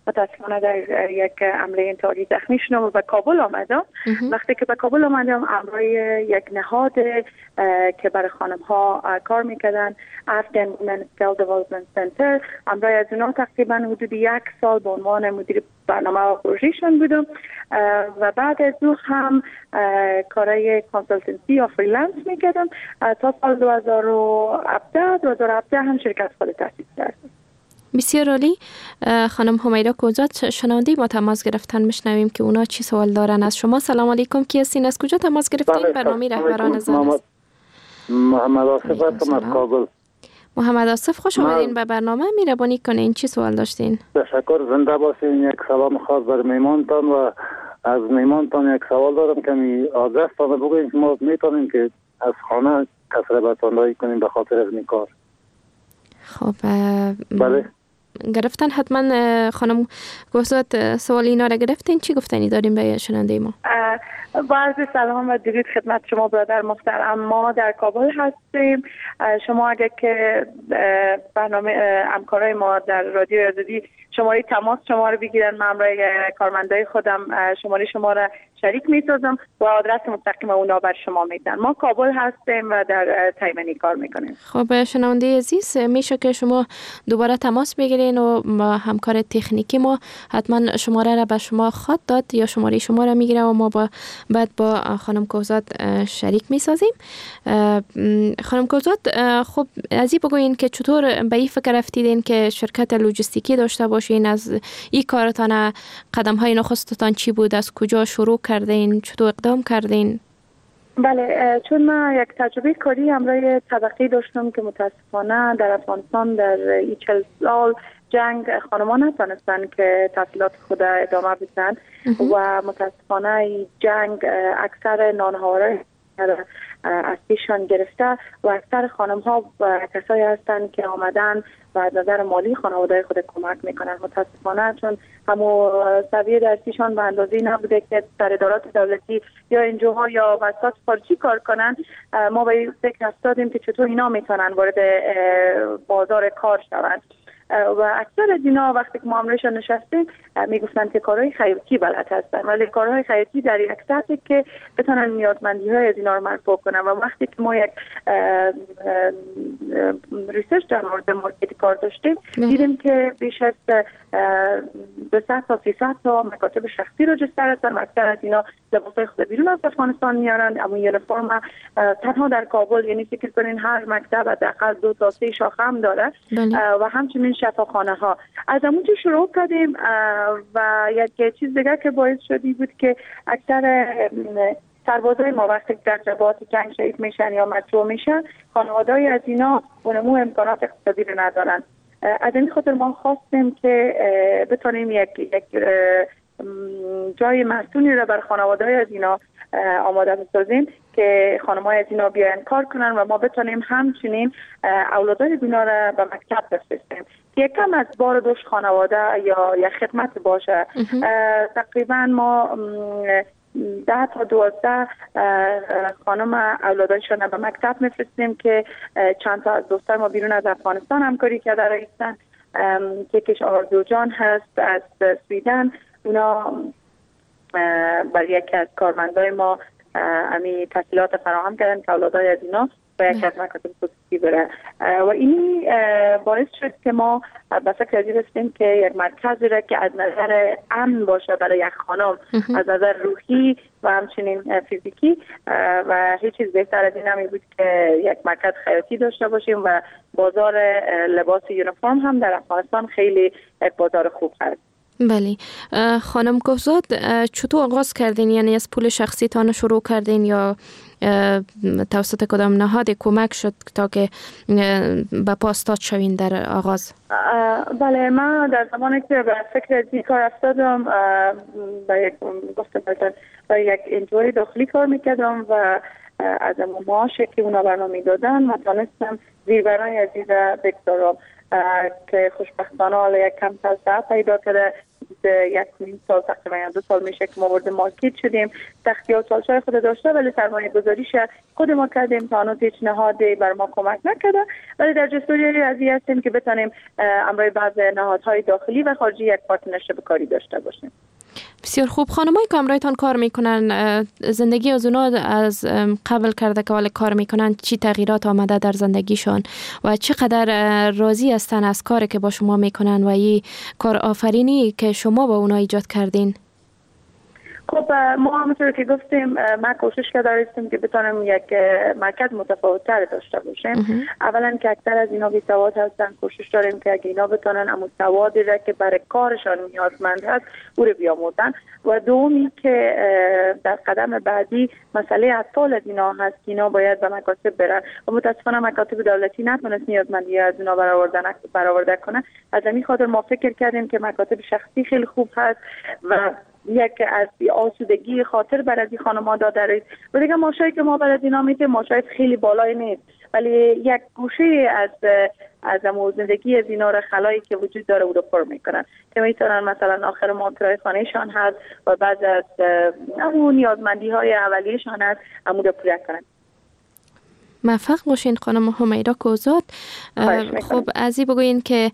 متاسفانه در یک حمله انتحاری زخمی شدم و به کابل آمدم. وقتی که به کابل آمدم همراه یک نهاد که برای خانم ها کار میکردن، Afghan Women Skill Development Center، همراه از اونا تقریبا حدود یک سال به عنوان مدیر برنامه و پروژهشون بودم و بعد از او هم کارهای کانسالتنسی یا فریلنس میکردم تا سال دو هزار و هفده دو هزار و هفده هم شرکت خود تأسیس کردم. بسیار عالی. خانم حمیده کوزاد، شنونده ما تماس گرفتن، میشنویم که اونا چی سوال دارن از شما. سلام علیکم، کی هستین؟ از کجا تماس گرفتین؟ برنامه رهبران زن است. محمد آصف هستم از کابل. محمد آصف، خوش آمدین به برنامه. مهربانی کنین چی سوال داشتین؟ تشکر، زنده باشین. یک سلام خاص بر میمانتان و از میمانتان یک سوال دارم که می آدرس تان بگوییم که ما میتونیم که از خانه کسر بتاندایی کنیم به خاطر از این کار. خب بله گرفتن حتما. خانم کوزاد سوال اینا را گرفتین، چی گفتنی داریم به شنونده ما؟ با عرض سلام و درود خدمت شما برادر محترم. ما در کابل هستیم. شما اگر که برنامه همکارای ما در رادیو آزادی شماره تماس شما رو بگیرن، من همراه کارمندای خودم شماره شما را شریک می‌سازم و آدرس مستقیم اونا بر شما میدن. ما کابل هستیم و در تایمنی کار میکنیم. خب شنونده عزیز، میشه که شما دوباره تماس بگیرین و با همکار تکنیکی ما حتما شماره را به شما خط داد یا شماره شما را میگیره و ما با بعد با خانم کوزاد شریک میسازیم. خانم کوزاد، خب از این بگوین که چطور به این فکر رفتیدین که شرکت لوجستیکی داشته باشین؟ از این کارتان قدم های نخستتان چی بود؟ از کجا شروع کردین؟ چطور اقدام کردین؟ بله، چون من یک تجربه کاری همراه طبقی داشتم که متاسفانه در افغانستان در این چل سال جنگ خانمان نتونستن که تحصیلات خود ادامه بدن و متاسفانه این جنگ اکثر نانهاره از پیشان گرفته و اکثر خانم ها کسایی هستند که آمدن و از نظر مالی خانواده خود کمک میکنن. متاسفانه چون همو سویه در پیشان به اندازه نبوده که در ادارات دولتی یا انجوها یا بساط خارجی کار کنن، ما به فکر افتادیم که چطور اینا میتونن وارد بازار کار شوند و اکثر از اینا وقتی که ما امرشان نشستیم میگفتن که کارهای خیاطی بلد هستن، ولی کارهای خیاطی در یک سطحی که بتونن نیازمندی های از اینا رو مرفوع کنن و وقتی که ما یک ریسرچ در مورد مارکت کار داشتیم دیدیم که بیش از دویست تا سیصد تا مکاتب شخصی رجیستر هستن و اکثر از اینا لباسای خود بیرون از افغانستان میارن، اما یونیفرم تنها در کابل، یعنی فکر کنین هر مکتب حداقل دو تا سه شاخه هم داره و همچنین شفاخانه ها. از اونجا شروع کردیم و یک چیز دیگه که باعث شدی بود که اکثر سربازای ما وقتی در جبهات جنگ شهید میشن یا مجروح میشن، خانواده‌ای از اینا اونمو امکانات اقتصادی رو ندارن. از این خاطر ما خواستیم که بتونیم یک یک جای مسئولی رو بر خانواده‌ای از اینا آماده بسازیم که خانم‌های از اینا بیاین کار کنن و ما بتونیم همچنین اولادای اینا رو به مکتب بفرستیم که یکم از بار دوش خانواده یا یا خدمت باشه. تقریبا ما ده تا دوازده خانم اولادایشون به مکتب میفرستیم که چند تا از دوستان ما بیرون از افغانستان همکاری کرده رایستن. یکیش آرزو جان هست از سویدن، اونا برای یکی از کارمندای ما امی تحصیلات فراهم کردن که اولادای از اینا و یک از مکاتب خصوصی بره و این باعث شد که ما به فکر ازی رسیدیم که یک مرکزی را که از نظر امن باشه برای یک خانم، از نظر روحی و همچنین فیزیکی و هیچ چیز بهتر از این نمی بود که یک مرکز خیاطی داشته باشیم و بازار لباس یونیفرم هم در افغانستان خیلی یک بازار خوب هست. بله. خانم کوزاد، چطور آغاز کردین؟ یعنی از پول شخصی تان شروع کردین یا توسط کدام نهاد کمک شد تا که به پاستاد شوین در آغاز؟ بله، من در زمانی که به فکر از این کار افتادم با یک گفتم با یک انجوی داخلی کار میکردم و از معاشی که اونا برنامه دادن و تانستم زیربنای عزیز بگذارم. که خوشبختانه یک کم توسعه پیدا کرده. یک نیم سال تقریبا دو سال میشه که ما وارد مارکت شدیم. سختی ها چالش‌های خود داشته ولی سرمایه گذاریش خود ما کردیم تا هنوز هیچ نهادی بر ما کمک نکرده، ولی در جستجوی از این هستیم که بتونیم امروی بعض نهادهای داخلی و خارجی یک پارتنرشیپ کاری داشته باشیم. بسیار خوب. خانمایی که امرایتان کار میکنن، زندگی از اونا از قبل کرده که ولی کار میکنن چی تغییرات آمده در زندگیشان و چقدر راضی هستن از کاری که با شما میکنن و این کار آفرینی که شما با اونا ایجاد کردین؟ خب ما همونطور که گفتیم ما کوشش کردیم که بتونیم یک مرکز متفاوت‌تر داشته باشیم. اولا که اکثر از اینا بی سواد هستن، کوشش داریم که اگه اینا بتونن اما سوادی را که برای کارشان نیازمند هست او رو بیاموزن. و دومی که در قدم بعدی مسئله اطفال از اینا هست که اینا باید به مکاتب برن و متاسفانه مکاتب دولتی نتونست نیازمندی از اینا برآورده کنه. از همین خاطر ما فکر کردیم که مکاتب شخصی خیلی خوب هست و یک از آسودگی خاطر برای این خانم‌ها داده رید و دیگه ماشایی که ما برای اینا میتیم ماشای خیلی بالای نیست، ولی یک گوشه از از امو زندگی از اینا را خلایی که وجود داره او رو پر میکنن که میتونن مثلا آخر ما کرایه خانهشان هست و بعد از امو نیازمندی های اولیه‌شان هست امو رو پوره کنن. موفق باشین خانم حمیرا کوزاد. خب از این بگوین که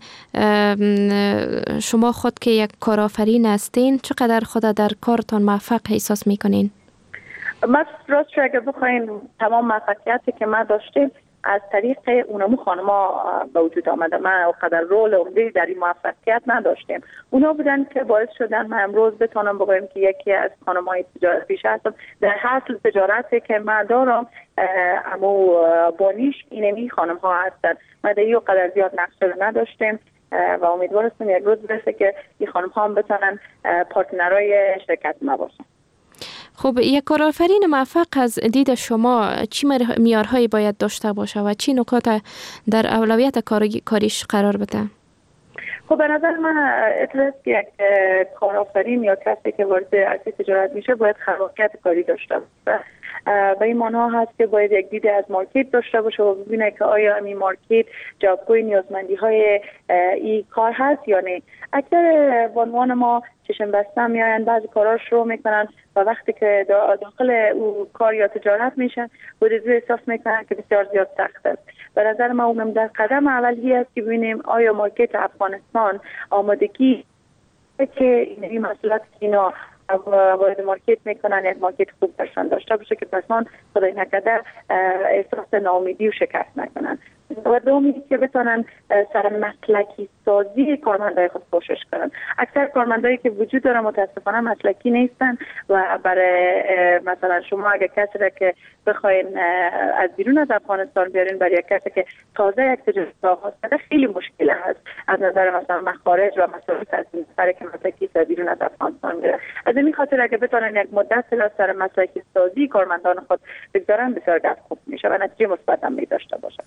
شما خود که یک کارآفرین هستین، چقدر خود در کارتان موفق احساس میکنین؟ ما راست اگه بخواین تمام موفقیتی که ما داشتیم از طریق اونمو خانما به وجود آمده. من اونقدر رول عمده در این موفقیت نداشتیم. اونا بودن که باعث شدن من امروز بتونم بگویم که یکی از خانمای تجارت پیشه هستم. در حاصل تجارتی که من دارم امو بانیش اینمی خانم ها هستن. ما در این قدر زیاد نقشه نداشتیم و امیدوار هستم یک روز برسه که این خانم ها هم بتونن پارتنرای شرکت ما باشن. خب یک کارآفرین موفق از دید شما چی معیارهایی باید داشته باشه و چی نکات در اولویت کاریش قرار بده؟ خب به نظر من اطلاعات که یک کارآفرین یا کسی که وارد عرصه تجارت میشه باید خلاقیت کاری داشته باشه. و این معنی هست که باید یک دید از مارکت داشته باشه و ببینه که آیا این مارکت جوابگوی نیازمندی های این کار هست یا نه. اکثر بانوان ما چشم بسته میاین، بعضی کارا شروع میکنن و وقتی که داخل او کار یا تجارت میشن بودجه احساس میکنن که بسیار زیاد سخت است. به نظر ما اونم در قدم اولی است که ببینیم آیا مارکت افغانستان آمادگی که این مسئولات اینا وارد مارکت میکنن یک مارکت خوب درشان داشته باشه که پسمان خدای نکرده احساس ناامیدی و شکست نکنن. و دومی که بتونن سر مسلکی سازی کارمندای خود کوشش کنن. اکثر کارمندایی که وجود داره متاسفانه مسلکی نیستن و برای مثلا شما اگه کسی را که بخواین از بیرون از افغانستان بیارین برای یک کسی که تازه یک تجربه آغاز کرده خیلی مشکل هست از نظر مثلا مخارج و مصارف از این سر که مسلکی از بیرون از افغانستان میره. از این خاطر اگه بتونن یک مدت سر مسلکی سازی کارمندان خود بگذارن بسیار خوب میشه و نتیجه مثبت هم داشته باشه.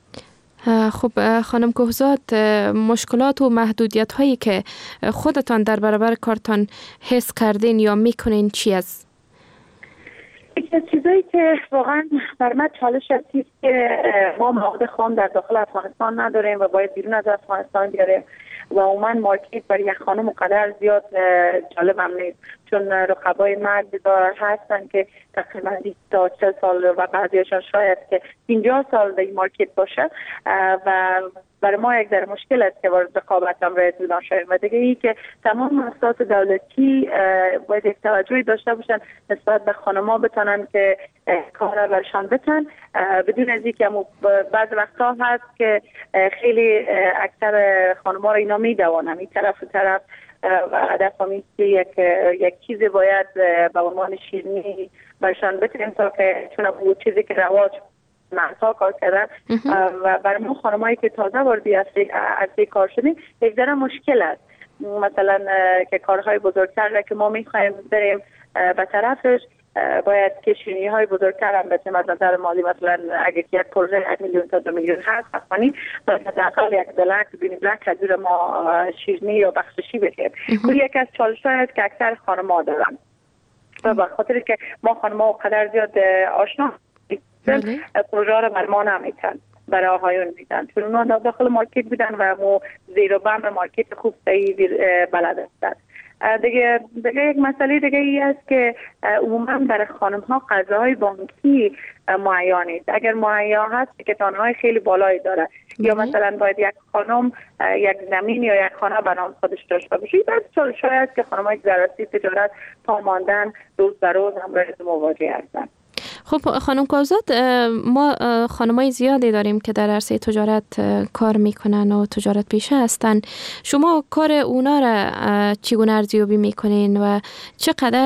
خب خانم کوزاد، مشکلات و محدودیت هایی که خودتان در برابر کارتان حس کردین یا میکنین چی است؟ یک از چیزایی که واقعا بر من چالش است که ما مواد خام در داخل افغانستان نداریم و باید بیرون از افغانستان بیاریم و عموما مارکت برای یک خانم قدر زیاد جالب هم نیست، چون رقبای مرد دار هستن که تقریبا بیست تا چهل سال و بعضیشان شاید که پنجاه سال در این مارکت باشه و برای ما یک ذره مشکل است که وارد رقابت هم رسید نشویم. و دیگه ای که تمام مؤسسات دولتی باید یک توجهی داشته باشن نسبت به خانم‌ها بتونن که کار برشان بتن، بدون از اینکه بعض وقتا هست که خیلی اکثر خانم‌ها را اینا میدوانن این طرف و طرف و هدف هم است که یک یک چیزی باید به عنوان شیرینی برشان بتن تا که چون اون چیزی که رواج مرتا کار کردن و برای ما خانمایی که تازه واردی اصلی کار شدیم یک ذره مشکل است. مثلا که کارهای بزرگتر را که ما میخوایم بریم به طرفش باید که شیرینی های بزرگتر هم بتیم از نظر مالی. مثلا اگه یک پروژه یک میلیون تا دو میلیون هست بخوانی باید حداقل یک دلک بینی بلک از دور ما شیرینی یا بخششی بکنیم. این یک از چالش هست که اکثر خانم‌ها دارن و به خاطر که ما خانم‌ها قدر زیاد آشنا پروژه را بر ما نمیتن برای آقایون میدن، چون اونا داخل مارکت بودن و مو زیر و بم مارکت خوب صحیح بلد هستند. دیگه دیگه یک مسئله دیگه ای است که عموما برای خانم ها غذاهای بانکی مهیا نیست. اگر مهیا هست تکانهای خیلی بالایی داره یا مثلا باید یک خانم یک زمین یا یک خانه به نام خودش داشته باشه. بعد شاید که خانم های زراعتی تجارت تا ماندن روز به روز همراه مواجه هستند. خب خانم کوزاد، ما خانمای زیادی داریم که در عرصه تجارت کار میکنن و تجارت پیشه هستن. شما کار اونا را چگونه ارزیابی میکنین و چقدر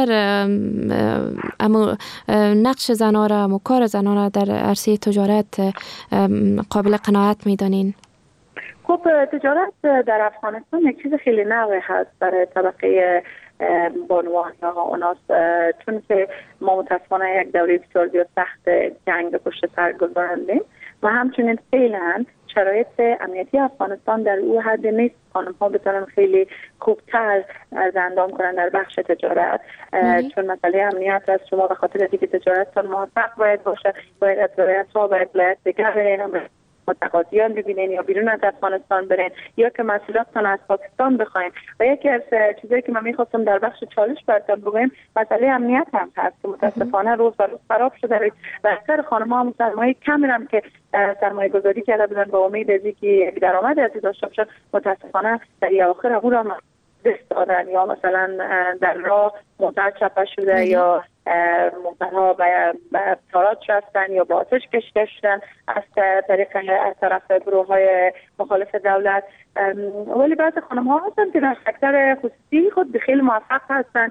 امو نقش زنها را و کار زنها را در عرصه تجارت قابل قناعت میدانین؟ خب تجارت در افغانستان یک چیز خیلی نوی هست برای طبقه بانوان یا اوناس، چون که ما متاسفانه یک دوره بسیار زیاد سخت جنگ پشت سر گذراندیم و همچنین فعلا شرایط امنیتی افغانستان در او حد نیست خانم ها بتونن خیلی خوبتر از اندام کنن در بخش تجارت، چون مسئله امنیت از شما به خاطر اینکه تجارتتان موفق باید باشه، باید از ولایت ها باید ولایت دیگر برین، متقاضیان ببینین یا بیرون از افغانستان برین یا که محصولاتتان از پاکستان بخواین. و یکی از چیزایی که من میخواستم در بخش چالش براتون بگم مسئله امنیت هم هست که متاسفانه روز به روز خراب شده و اکثر خانم‌ها هم سرمایه کمی هم که سرمایه گذاری کرده بودن با امید از اینکه یک درآمد از داشته باشن، متاسفانه در اواخر اون را دست دادن یا مثلا در راه موتر چپه شده یا موترها به تاراج رفتن یا با آتش کشیده شدن از طریق از طرف گروه های مخالف دولت. ولی بعض خانم ها هستن که در سکتر خصوصی خود خیلی موفق هستن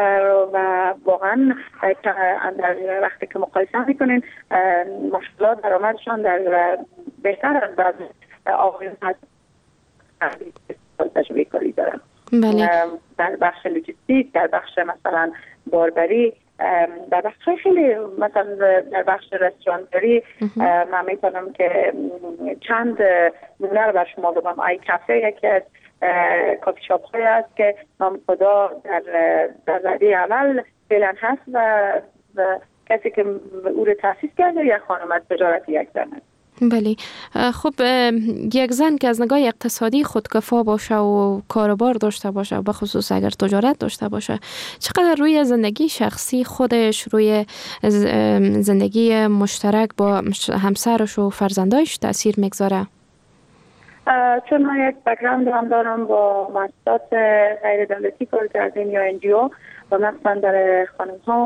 و واقعا در وقتی که مقایسه میکنین مشکلات درآمدشان در بهتر از بعض آقایون هست تجربه کاری دارن. بله. در بخش لوجستیک، در بخش مثلا باربری، در بخش خیلی مثلا در بخش رستورانتری من میتونم که چند نمونه رو بر شما بگم. آی کافه یکی از کافی شاپ های است که نام خدا در در رده اول فعلا هست و, و کسی که او رو تاسیس کرده یک خانم از تجارت یک زن است. بله. خب یک زن که از نگاه اقتصادی خودکفا باشه و کاروبار داشته باشه، به خصوص اگر تجارت داشته باشه، چقدر روی زندگی شخصی خودش، روی زندگی مشترک با همسرش و فرزندایش تاثیر میگذاره؟ چون من یک بک‌گراند هم دارم با مؤسسات غیر دولتی کار کردیم یا ان جی او و مثلا در خانم ها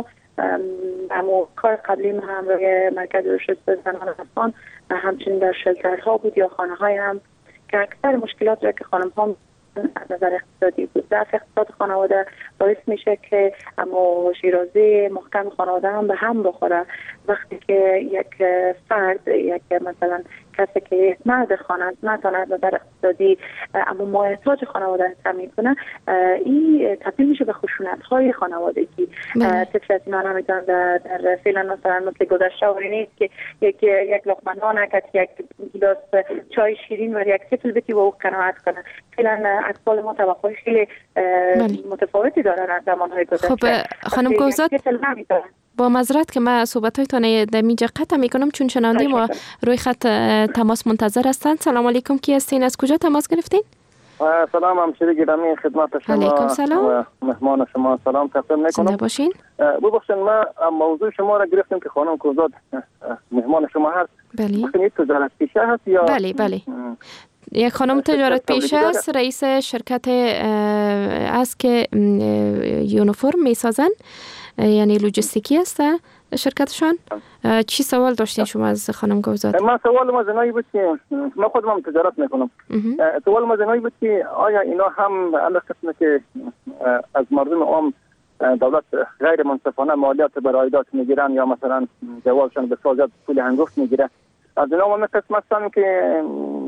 اما کار قبلی من هم روی مرکز رشد زنان افغان همچنین در شلترها بود یا خانه های هم که اکثر مشکلات را که خانم ها از نظر اقتصادی بود، ضعف اقتصاد خانواده باعث میشه که اما شیرازه محکم خانواده هم به هم بخوره. وقتی که یک فرد یک مثلا کسی که یک مرد خانه نتونه از نظر اقتصادی اما محتاج خانواده تامین کنه، این تبدیل میشه به خشونت های خانوادگی. طفل از اینا نمیتونن در, در فعلا مثلا مثل گذشته وری نیست که یک یک لقمه نان نکت یک گلاس چای شیرین و یک طفل بتی و او قناعت کنه. فعلا اطفال ما توقع خیلی متفاوتی دارن از زمانهای گذشته. خب خانم کوزاد، با معذرت که من صحبت‌هایتان در اینجا قطع میکنم چون شنونده ما روی خط تماس منتظر هستند. سلام علیکم، کی هستین؟ از کجا تماس گرفتین؟ سلام همشیری گرامی، خدمت شما. علیکم سلام. مهمان شما سلام تقدیم میکنم. زنده باشین. ببخشید ما موضوع شما را گرفتیم که خانم کوزاد مهمان شما هست. بله. این تجارت پیشه هست یا؟ بله بله. یک خانم تجارت پیشه است، رئیس شرکت است که یونیفرم میسازن، یعنی لوجستیکی است شرکتشان. چی سوال داشتین شما از خانم کوزاد؟ من سوال ما زنایی بود که من خودم هم تجارت میکنم. سوال ما زنایی بود که آیا اینا هم علاوه قسمه که از مردم عام دولت غیر منصفانه مالیات بر عایدات میگیرن یا مثلا جوابشان به سازت پول هنگفت میگیره، از اینا ما قسم هستن که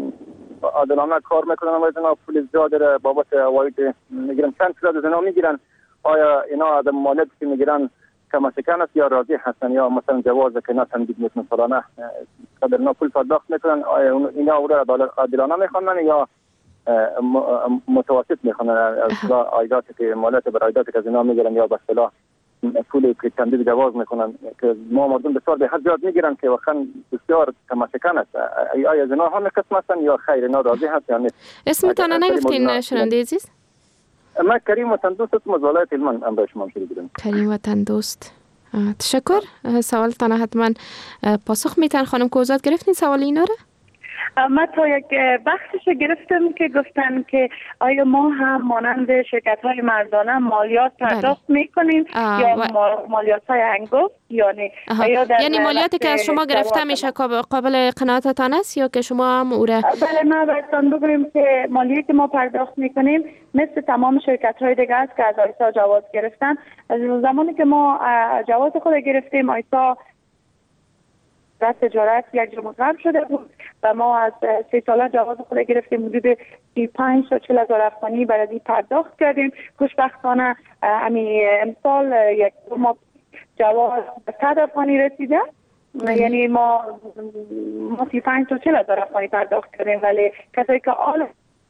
عادلانه کار میکنن و اینا پول زیاد بابت عواید میگیرن؟ چند درصد از اینا میگیرن؟ آیا اینا از مالیاتی که میگیرن کم شکن است یا راضی هستن یا مثلا جواز که نه تنبیه میکنن فلانه قدر اینا پول پرداخت میکنن؟ آیا اینا او را عادلانه میخوانن یا متوسط میخوانن از عایداتی که مالیات بر عایداتی که از اینا میگیرن یا به اصطلاح پول که تمدید جواز میکنن که ما مردم بسیار به حد زیاد میگیرن که واقعا بسیار تماشکن است. آیا از اینا همه قسم هستن یا خیر اینا راضی هست یا نه؟ اسمتان نگفتین شنونده عزیز؟ من کریم وطن دوست هستم از ولایت هلمند. ام به شما شروع کنم. کریم وطن دوست، تشکر. سوالتان حتما پاسخ میتن. خانم کوزاد گرفتین سوال اینا را؟ من تا یک بخشش گرفتم که گفتن که آیا ما هم مانند شرکت های مردانه مالیات پرداخت میکنیم یا و... مالیات های انگفت یا نه؟ یعنی مالیاتی که از شما گرفته میشه قابل قناعتتان است یا که شما هم اوره؟ بله، ما براتون بگویم که مالیاتی که ما پرداخت میکنیم مثل تمام شرکت های دیگه است که از آیسا جواز گرفتن. از زمانی که ما جواز خود گرفتیم آیسا و تجارت یک جا مقرر شده بود و ما از سه ساله جواز خود گرفتیم. حدود سی و پنج تا چهل هزار افغانی برای پرداخت کردیم. خوشبختانه امی امسال یک دو ماه جواز به صد افغانی رسیده. یعنی ما ما سی و پنج تا چهل هزار افغانی پرداخت کردیم، ولی کسایی که آل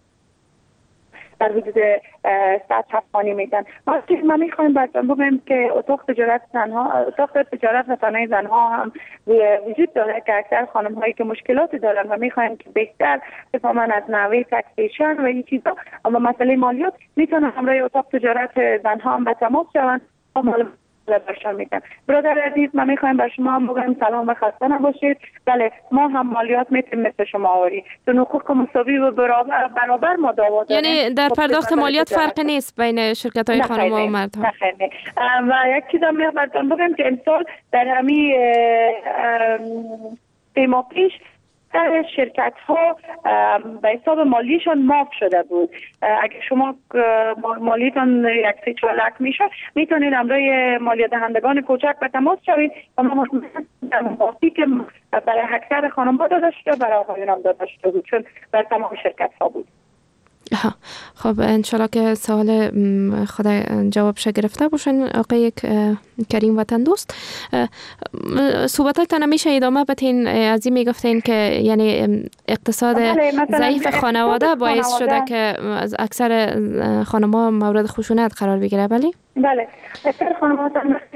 در حدود صد افغانی میدن. ما میخوایم براتون بگیم که اتاق تجارت زنها، اتاق تجارت و صنایع زنها هم وجود داره که اکثر خانم هایی که مشکلاتی دارن و میخوایم که بهتر بفهمن از نحوه تکسیشن و این چیزا، اما مسئله مالیات میتونن همراه اتاق تجارت زنها هم به تماس شوند. برشان میگم برادر عزیز، ما میخوایم بر شما هم بگم سلام و خسته نباشید. بله، ما هم مالیات میتونیم مثل شما آوری، تو حقوق مساوی و برابر برابر ما دعوا داریم. یعنی در پرداخت مالیات فرق نیست بین شرکت های خانم و مرد ها؟ و یک چیز هم میخوایم بگم که امسال در همین سه ماه پیش در شرکت ها به حساب مالیشان معاف شده بود. اگه شما مالیتان یک سی چهار لک میشه میتونید امروی مالیات دهندگان کوچک به تماس شوید و ما معافی که برای اکثر خانم ها داده شده برای آقایان هم داده شده بود، چون بر تمام شرکت ها بود. خب انشالله که سوال خدا جوابش گرفته باشن آقای کریم وطن دوست. صحبتاتون میشه ادامه بدین؟ از این میگفتین که یعنی اقتصاد ضعیف خانواده باعث شده که از اکثر خانم‌ها مورد خشونت قرار بگیره. بله بله، اکثر خانم‌ها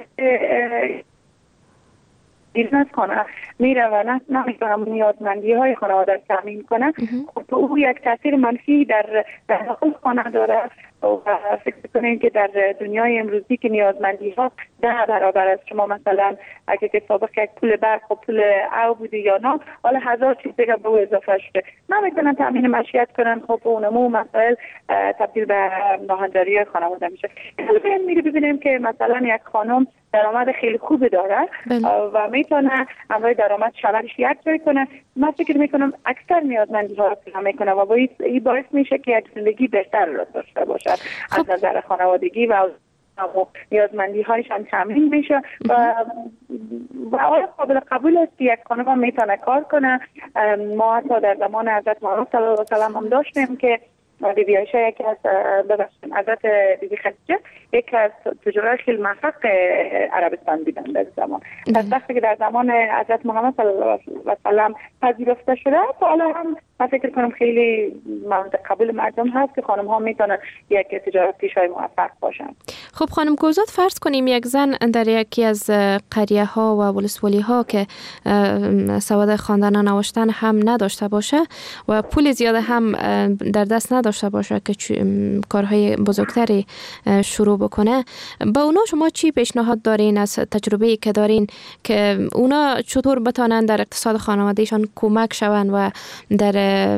بیزنس کنه میره و نه نمیتونم نیازمندی های خانواده تامین کنه. خب او یک تاثیر منفی در داخل خانه داره و فکر کنین که در دنیای امروزی که نیازمندی ها ده برابر است. شما مثلا اگه که سابق یک پول برق و پول او بوده یا نه، حالا هزار چیز دیگه به او اضافه شده، نمیتونن تامین معیشت کنن. خب اونمو مسائل تبدیل به ناهنجاری خانواده میشه. میره ببینیم که مثلا یک خانم درآمد خیلی خوبی داره و میتونه همراه درآمد شوهرش یک جای کنه. من فکر میکنم اکثر نیازمندی ها رو پنهان میکنه و این باعث میشه که یک زندگی بهتر رو داشته باشد از نظر خانوادگی و نیازمندی هایش هم تامین میشه و و آیا قابل قبول است که یک خانم میتونه کار کنه. ما حتی در زمان حضرت محمد صلی الله علیه و سلم هم داشتیم که بیبی عایشه یکی از ببخشید حضرت بیبی خدیجه یکی از تجارت خیلی موفق عربستان بودن در زمان. از وقتی که در زمان حضرت محمد صلی الله علیه و سلم پذیرفته شده، حالا هم من فکر کنم خیلی مورد قبول مردم هست که خانم ها میتونن یک تجارت پیشای موفق باشن. خب خانم کوزاد، فرض کنیم یک زن در یکی از قریه ها و ولسوالی ها که سواد خواندن و نوشتن هم نداشته باشه و پول زیاده هم در دست نداشته باشه که کارهای بزرگتری شروع بکنه، با اونا شما چی پیشنهاد دارین از تجربه‌ای که دارین که اونا چطور بتانن در اقتصاد خانوادهشان کمک شون و در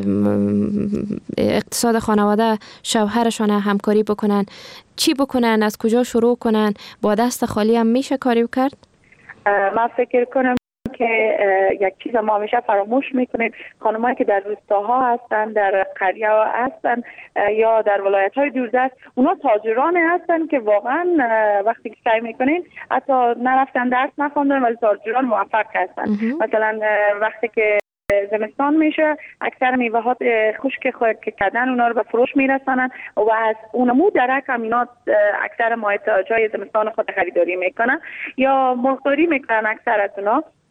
اقتصاد خانواده شوهرشان همکاری بکنن؟ چی بکنن؟ از کجا شروع کنن؟ با دست خالی هم میشه کاری کرد؟ من فکر کنم که یک چیز ما همیشه فراموش میکنیم، خانمایی که در روستاها هستن، در قریه ها هستن یا در ولایت های دوردست، اونا تاجران هستن که واقعا وقتی که سعی میکنین حتی نرفتن درس نخوندن ولی تاجران موفق هستن. مثلا وقتی که زمستان میشه اکثر میوهات خشک خود که کردن اونا رو به فروش میرسانن و از اونمو درک هم اینا اکثر مایحتاجای زمستان خود خریداری میکنن یا مرغداری میکنن. اکثر از اونا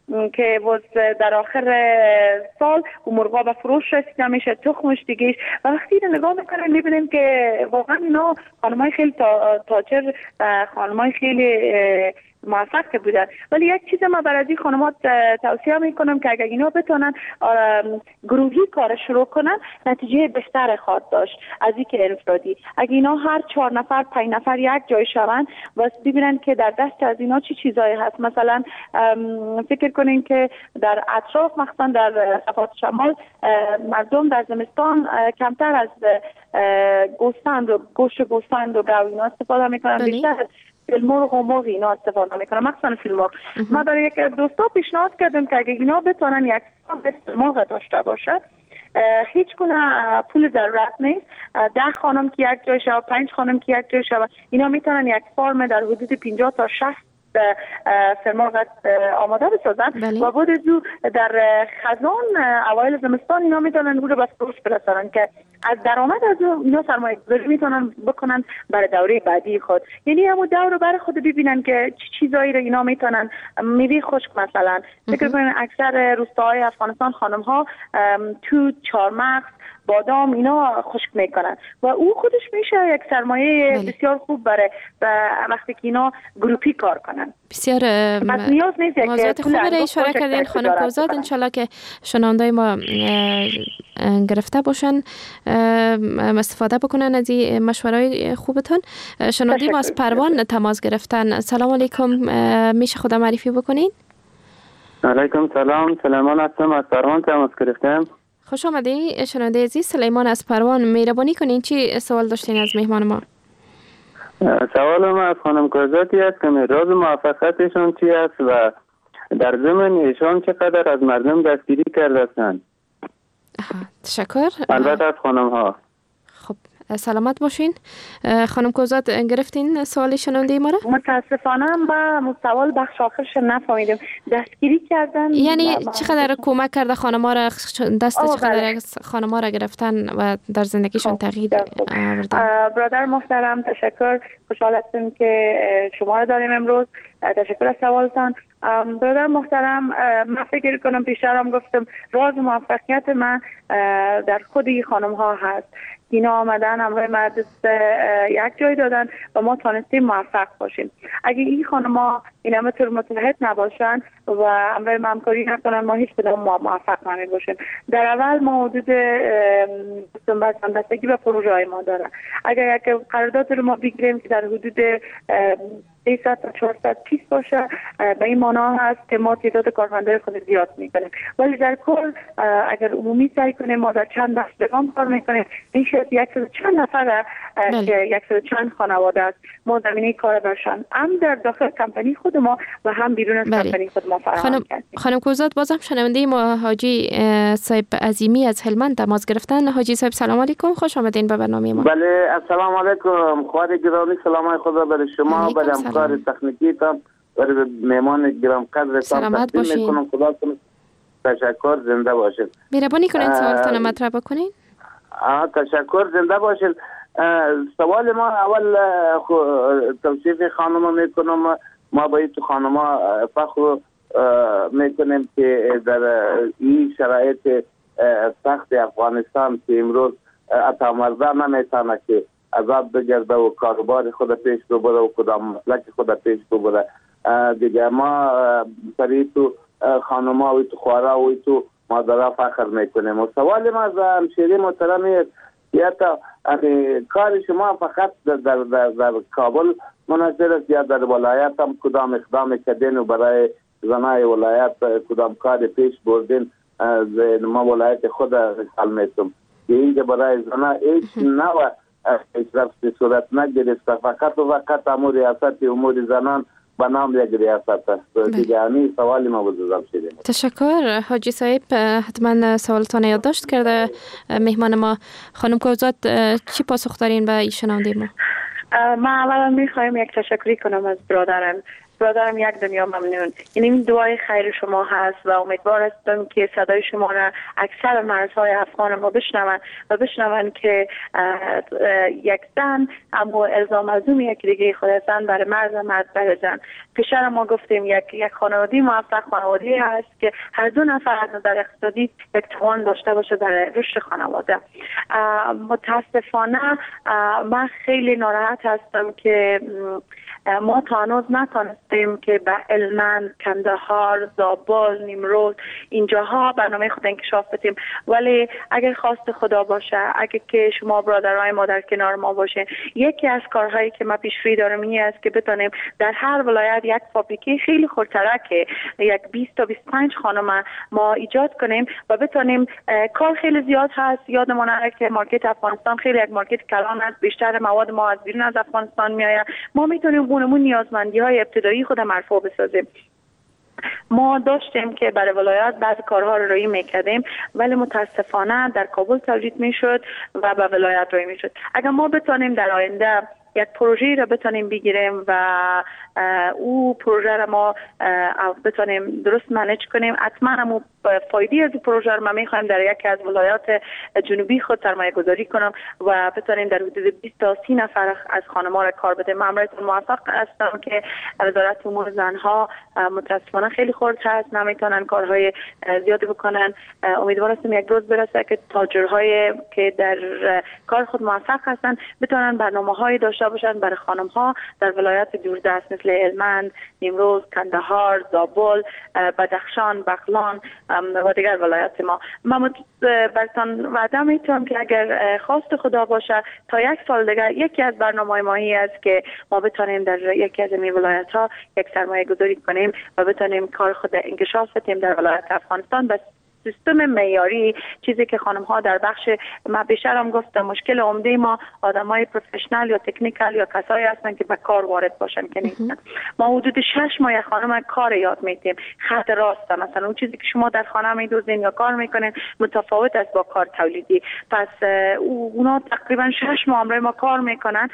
که در آخر سال و مرغا به فروش رسیده میشه، تخمش دیگه. و وقتی رو نگاه میکنیم میبینیم که واقعا اینا خانمای خیلی تا، تاجر، خانمای خیلی موفق که بودن. ولی یک چیز ما برای این خانمات توصیه میکنم که اگر اینا بتونن گروهی کار شروع کنن نتیجه بهتر خواهد داشت از این که انفرادی. اگر اینا هر چهار نفر پنج نفر یک جای شون و ببینن که در دست از اینا چی چیزایی هست، مثلا فکر کنین که در اطراف مخصوصا در صفات شمال مردم در زمستان کمتر از گوسفند و گوشت گوسفند و گاو اینا استفاده میکنن، بیشتر فیلمرغ و مرغ اینا استفاده میکنن، مخصوصا فیلمرغ. ما برای یک دوستا پیشنهاد کردم که اگه اینا بتونن یک فیلمرغ داشته باشه هیچ گونه پول ضرورت نیست. ده خانم که یک جای شود، پنج خانم که یک جای شود، اینا میتونن یک فارم در حدود پنجاه تا شصت فرمرغ آماده بسازن بله. و بعد از او در خزان اوایل زمستان اینا میتونن او رو به فروش برسونن که از درآمد از او اینا سرمایه گذاری میتونن بکنن برای دوره بعدی خود. یعنی همون دور رو برای خود ببینن که چی چیزایی رو اینا میتونن. میوه خشک مثلا فکر کنین اکثر روستاهای افغانستان خانم ها توت، چهارمغز، بادام اینا خشک میکنن و او خودش میشه یک سرمایه بله. بسیار خوب برای وقتی که اینا گروپی کار کنن. بسیار موضوعات خوب برای اشاره کردین خانم کوزاد. انشالله که شنوندای ما گرفته باشن، استفاده بکنن از این مشورهای خوبتان. شنوندی ما از پروان تماس گرفتن. سلام علیکم، میشه خدا معرفی بکنین؟ علیکم سلام، سلیمان هستم از پروان تماس گرفتم. خوش آمدین شنونده عزیز. سلیمان از پروان، مهربانی کنین چی سوال داشتین از مهمان ما؟ سوال ما از خانم کوزاتی است که راز موفقیتشون چی است و در ضمن ایشان چقدر از مردم دستگیری کرده هستند؟ تشکر. البته از خانم ها. خب سلامت باشین. خانم کوزاد گرفتین سوال شنونده ما را؟ متاسفانه با سوال بخش آخرش نفهمیدم. دستگیری کردن یعنی چقدر کمک کرده خانم‌ها را، دست چقدر خانم‌ها را گرفتن و در زندگیشون تغییر آوردن؟ برادر محترم تشکر، خوشحال هستم که شما را داریم امروز. تشکر از سوالتان. برادر محترم، من فکر کنم پیشتر هم گفتم راز موفقیت من در خود این خانم ها هست. اینا آمدن همراه ما دست یک جای دادن و ما تانستیم موفق باشیم. اگه این خانم ها این همه طور متحد نباشن و همراه ما همکاری نکنن ما هیچ کدام موفق نمی باشیم. در اول ما حدود بستگی به پروژه های ما داره. اگر یک قرارداد رو ما بگیریم که در حدود سیصد تا چهارصد پیس باشه به این معنا هست که ما تعداد کارمندای خود زیاد میکنیم، ولی در کل اگر عمومی سعی کنیم ما در چند بخش دوام کار میکنیم میشه یکصد چند نفر که یکصد چند خانواده است ما زمینه کار برشن هم در داخل کمپانی خود ما و هم بیرون از کمپانی خود ما فراهم کردیم. خانم کوزاد بازم شنونده ما حاجی صاحب عظیمی از هلمند تماس گرفتن. حاجی صاحب سلام علیکم، خوش آمدین به برنامه ما. بله السلام علیکم، خواهر گرامی، سلام خدا بر شما و کار تکنیکی تا برای مهمان گرام قدر سلامت باشین. میکنم. خدا کنه. تشکر، زنده باشید. مهربانی کنین سوالتون مطرح بکنین. آه تشکر، زنده باشید. سوال ما اول توصیف خانم میکنم. ما باید تو خانم فخر میکنیم که در این شرایط سخت افغانستان که امروز اتا مرده نمیتونه که عذاب بگرده و کاروبار خود پیش ببره و کدام مسلک خود پیش ببره. دیگه ما برای تو خانم‌ها و تو خوارا و تو مادرها فخر میکنیم. و سوال ما از همشیره محترمی است یا تا کار شما فقط در, در, در, در کابل منحصر است یا در ولایت هم کدام اقدام کردین و برای زنای ولایت کدام کار پیش بردین؟ ما ولایت خود مثال میتونم که اینجا برای زنا هیچ نوع پیشرفت صورت نگرفته، فقط و فقط امور ریاست امور زنان به نام یک ریاست است. دیگه همین سوالی ما بزرگم شده. تشکر حاجی صاحب، حتما سوالتان یادداشت کرده مهمان ما. خانم کوزاد چی پاسخ دارین به این شنونده ما؟ ما اولا میخوایم یک تشکری کنم از برادرم برادرم یک دنیا ممنون. یعنی این دعای خیر شما هست و امیدوار هستم که صدای شما را اکثر مردهای افغان ما بشنون و بشنون که یک زن اما الزام ازوم که دیگه خود زن برای مرد و مرد برای زن. پیشتر ما گفتیم یک یک خانواده موفق خانواده هست که هر دو نفر از نظر اقتصادی یک توان داشته باشه در رشد خانواده. متاسفانه من خیلی ناراحت هستم که ما تا هنوز نتانستیم که به علمند، کندهار، زابل، نیمروز اینجاها برنامه خود انکشاف بدیم. ولی اگر خواست خدا باشه، اگر که شما برادرای ما در کنار ما باشه، یکی از کارهایی که ما پیشروی دارم این است که بتونیم در هر ولایت یک فابریکه خیلی خردترک یک بیست تا بیست و پنج خانم ما ایجاد کنیم و بتونیم کار خیلی زیاد هست. یادمون نره که مارکت افغانستان خیلی یک مارکت کلان است، بیشتر مواد ما از بیرون از افغانستان میآید. ما میتونیم اونمون نیازمندی های ابتدایی خود مرفوع بسازیم. ما داشتیم که برای ولایات بعض کارها رو روی میکردیم ولی متاسفانه در کابل تولید میشد و به ولایت روی میشد. اگر ما بتونیم در آینده یک پروژه را بتونیم بگیریم و او پروژه را ما بتونیم درست منیج کنیم، حتما همون فایده از پروژه را ما میخوایم در یکی از ولایات جنوبی خود سرمایه گذاری کنم و بتونیم در حدود بیست تا سی نفر از خانم‌ها را کار بدیم. من امرتون موفق هستم که وزارت امور زنها متاسفانه خیلی خرد هست، نمیتونن کارهای زیادی بکنن. امیدوار هستم یک روز برسه که تاجرهای که در کار خود موفق هستن بتونن برنامه‌های داشته باشن برای خانم‌ها در ولایات دوردست مثل هلمند، نیمروز، کندهار، زابل، بدخشان، بغلان و دیگر ولایات ما. من براتون وعده میتونم که اگر خواست خدا باشه تا یک سال دیگه یکی از برنامه‌های ماهی است که ما بتونیم در یکی از این ولایت‌ها یک سرمایه گذاری کنیم و بتونیم کار خود انکشاف بدیم در ولایت افغانستان. بس سیستم معیاری، چیزی که خانم ها در بخش ما بیشتر هم گفتم مشکل عمده ما آدمای پروفشنال یا تکنیکال یا کسایی هستن که به کار وارد باشن که نیستن. ما حدود شش ماه خانم کار یاد میدیم، خط راست مثلا اون چیزی که شما در خانه میدوزین یا کار میکنین متفاوت است با کار تولیدی. پس اونا تقریبا شش ماه همراه ما کار میکنن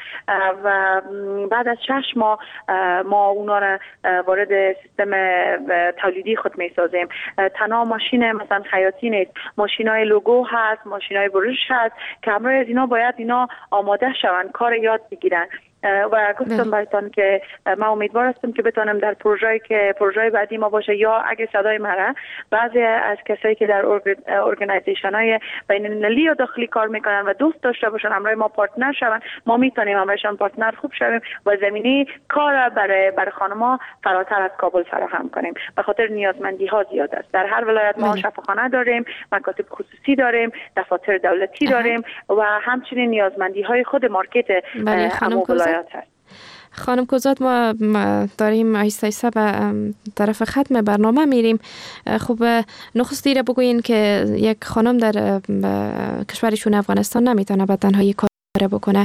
و بعد از شش ماه ما اونا را وارد سیستم تولیدی خود میسازیم. تنها ماشین مثلا خیاطی نیست، ماشینای لوگو هست، ماشینای برش هست که همراه از اینا باید اینا آماده شون، کار یاد بگیرن. و گفتم براتون که من امیدوار هستم که بتونم در پروژه‌ای که پروژه بعدی ما باشه یا اگه صدای مرا بعضی از کسایی که در ارگانایزیشن‌های بین‌المللی یا داخلی کار میکنن و دوست داشته باشن همراه ما پارتنر شون، ما میتونیم همراهشان پارتنر خوب شویم و زمینه کار برای برای خانم‌ها فراتر از کابل فراهم کنیم. به خاطر نیازمندی ها زیاد است. در هر ولایت ما شفاخانه داریم، مکاتب خصوصی داریم، دفاتر دولتی داریم و همچنین نیازمندی های خود مارکت همون خانم کوزاد. ما داریم آیسته آیسته به طرف ختم برنامه میریم. خوب نخستی را بگوین که یک خانم در کشورشون افغانستان نمیتونه به تنهایی کار بکنه.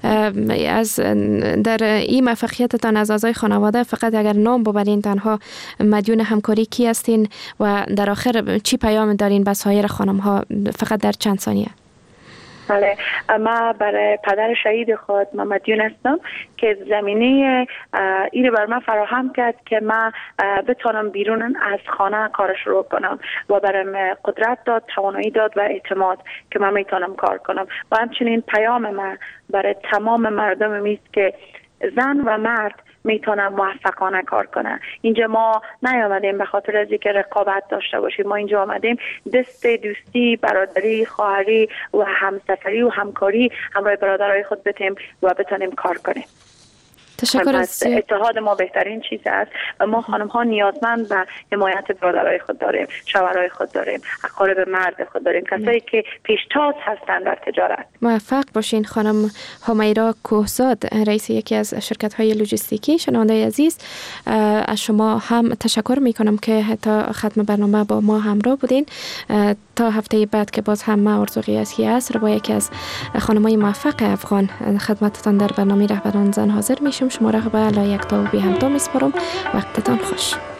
از در این موفقیتتان از اعضای خانواده فقط اگر نام ببرین تنها مدیون همکاری کی هستین و در آخر چی پیام دارین به سایر خانم ها فقط در چند ثانیه؟ بله، ما برای پدر شهید خود من مدیون هستم که زمینه این بر من فراهم کرد که من بتونم بیرون از خانه کار شروع کنم و برام قدرت داد، توانایی داد و اعتماد که من میتونم کار کنم. و همچنین پیام من برای تمام مردم میست که زن و مرد میتونن موفقانه کار کنن. اینجا ما نیامدیم به خاطر از اینکه رقابت داشته باشیم، ما اینجا آمدیم دست دوستی، برادری، خواهری و همسفری و همکاری همراه برادرای خود بتیم و بتونیم کار کنیم. تشکر از اتحاد ما بهترین چیز است و ما خانم ها نیازمند به حمایت برادرای خود داریم، شوهرای خود داریم، اقارب مرد خود داریم، کسایی که پیشتاز هستند در تجارت. موفق باشین. خانم همیرا کوهزاد، رئیس یکی از شرکت های لوجستیکی. شنونده عزیز، از شما هم تشکر می کنم که تا ختم برنامه با ما همراه بودین. تا هفته بعد که باز هم ما آرزو قیاسی است با یکی از خانم‌های موفق افغان خدمتتان در برنامه رهبران زن حاضر میشم. شما را به لایق تا و بی همتا میسپارم. وقتتان خوش.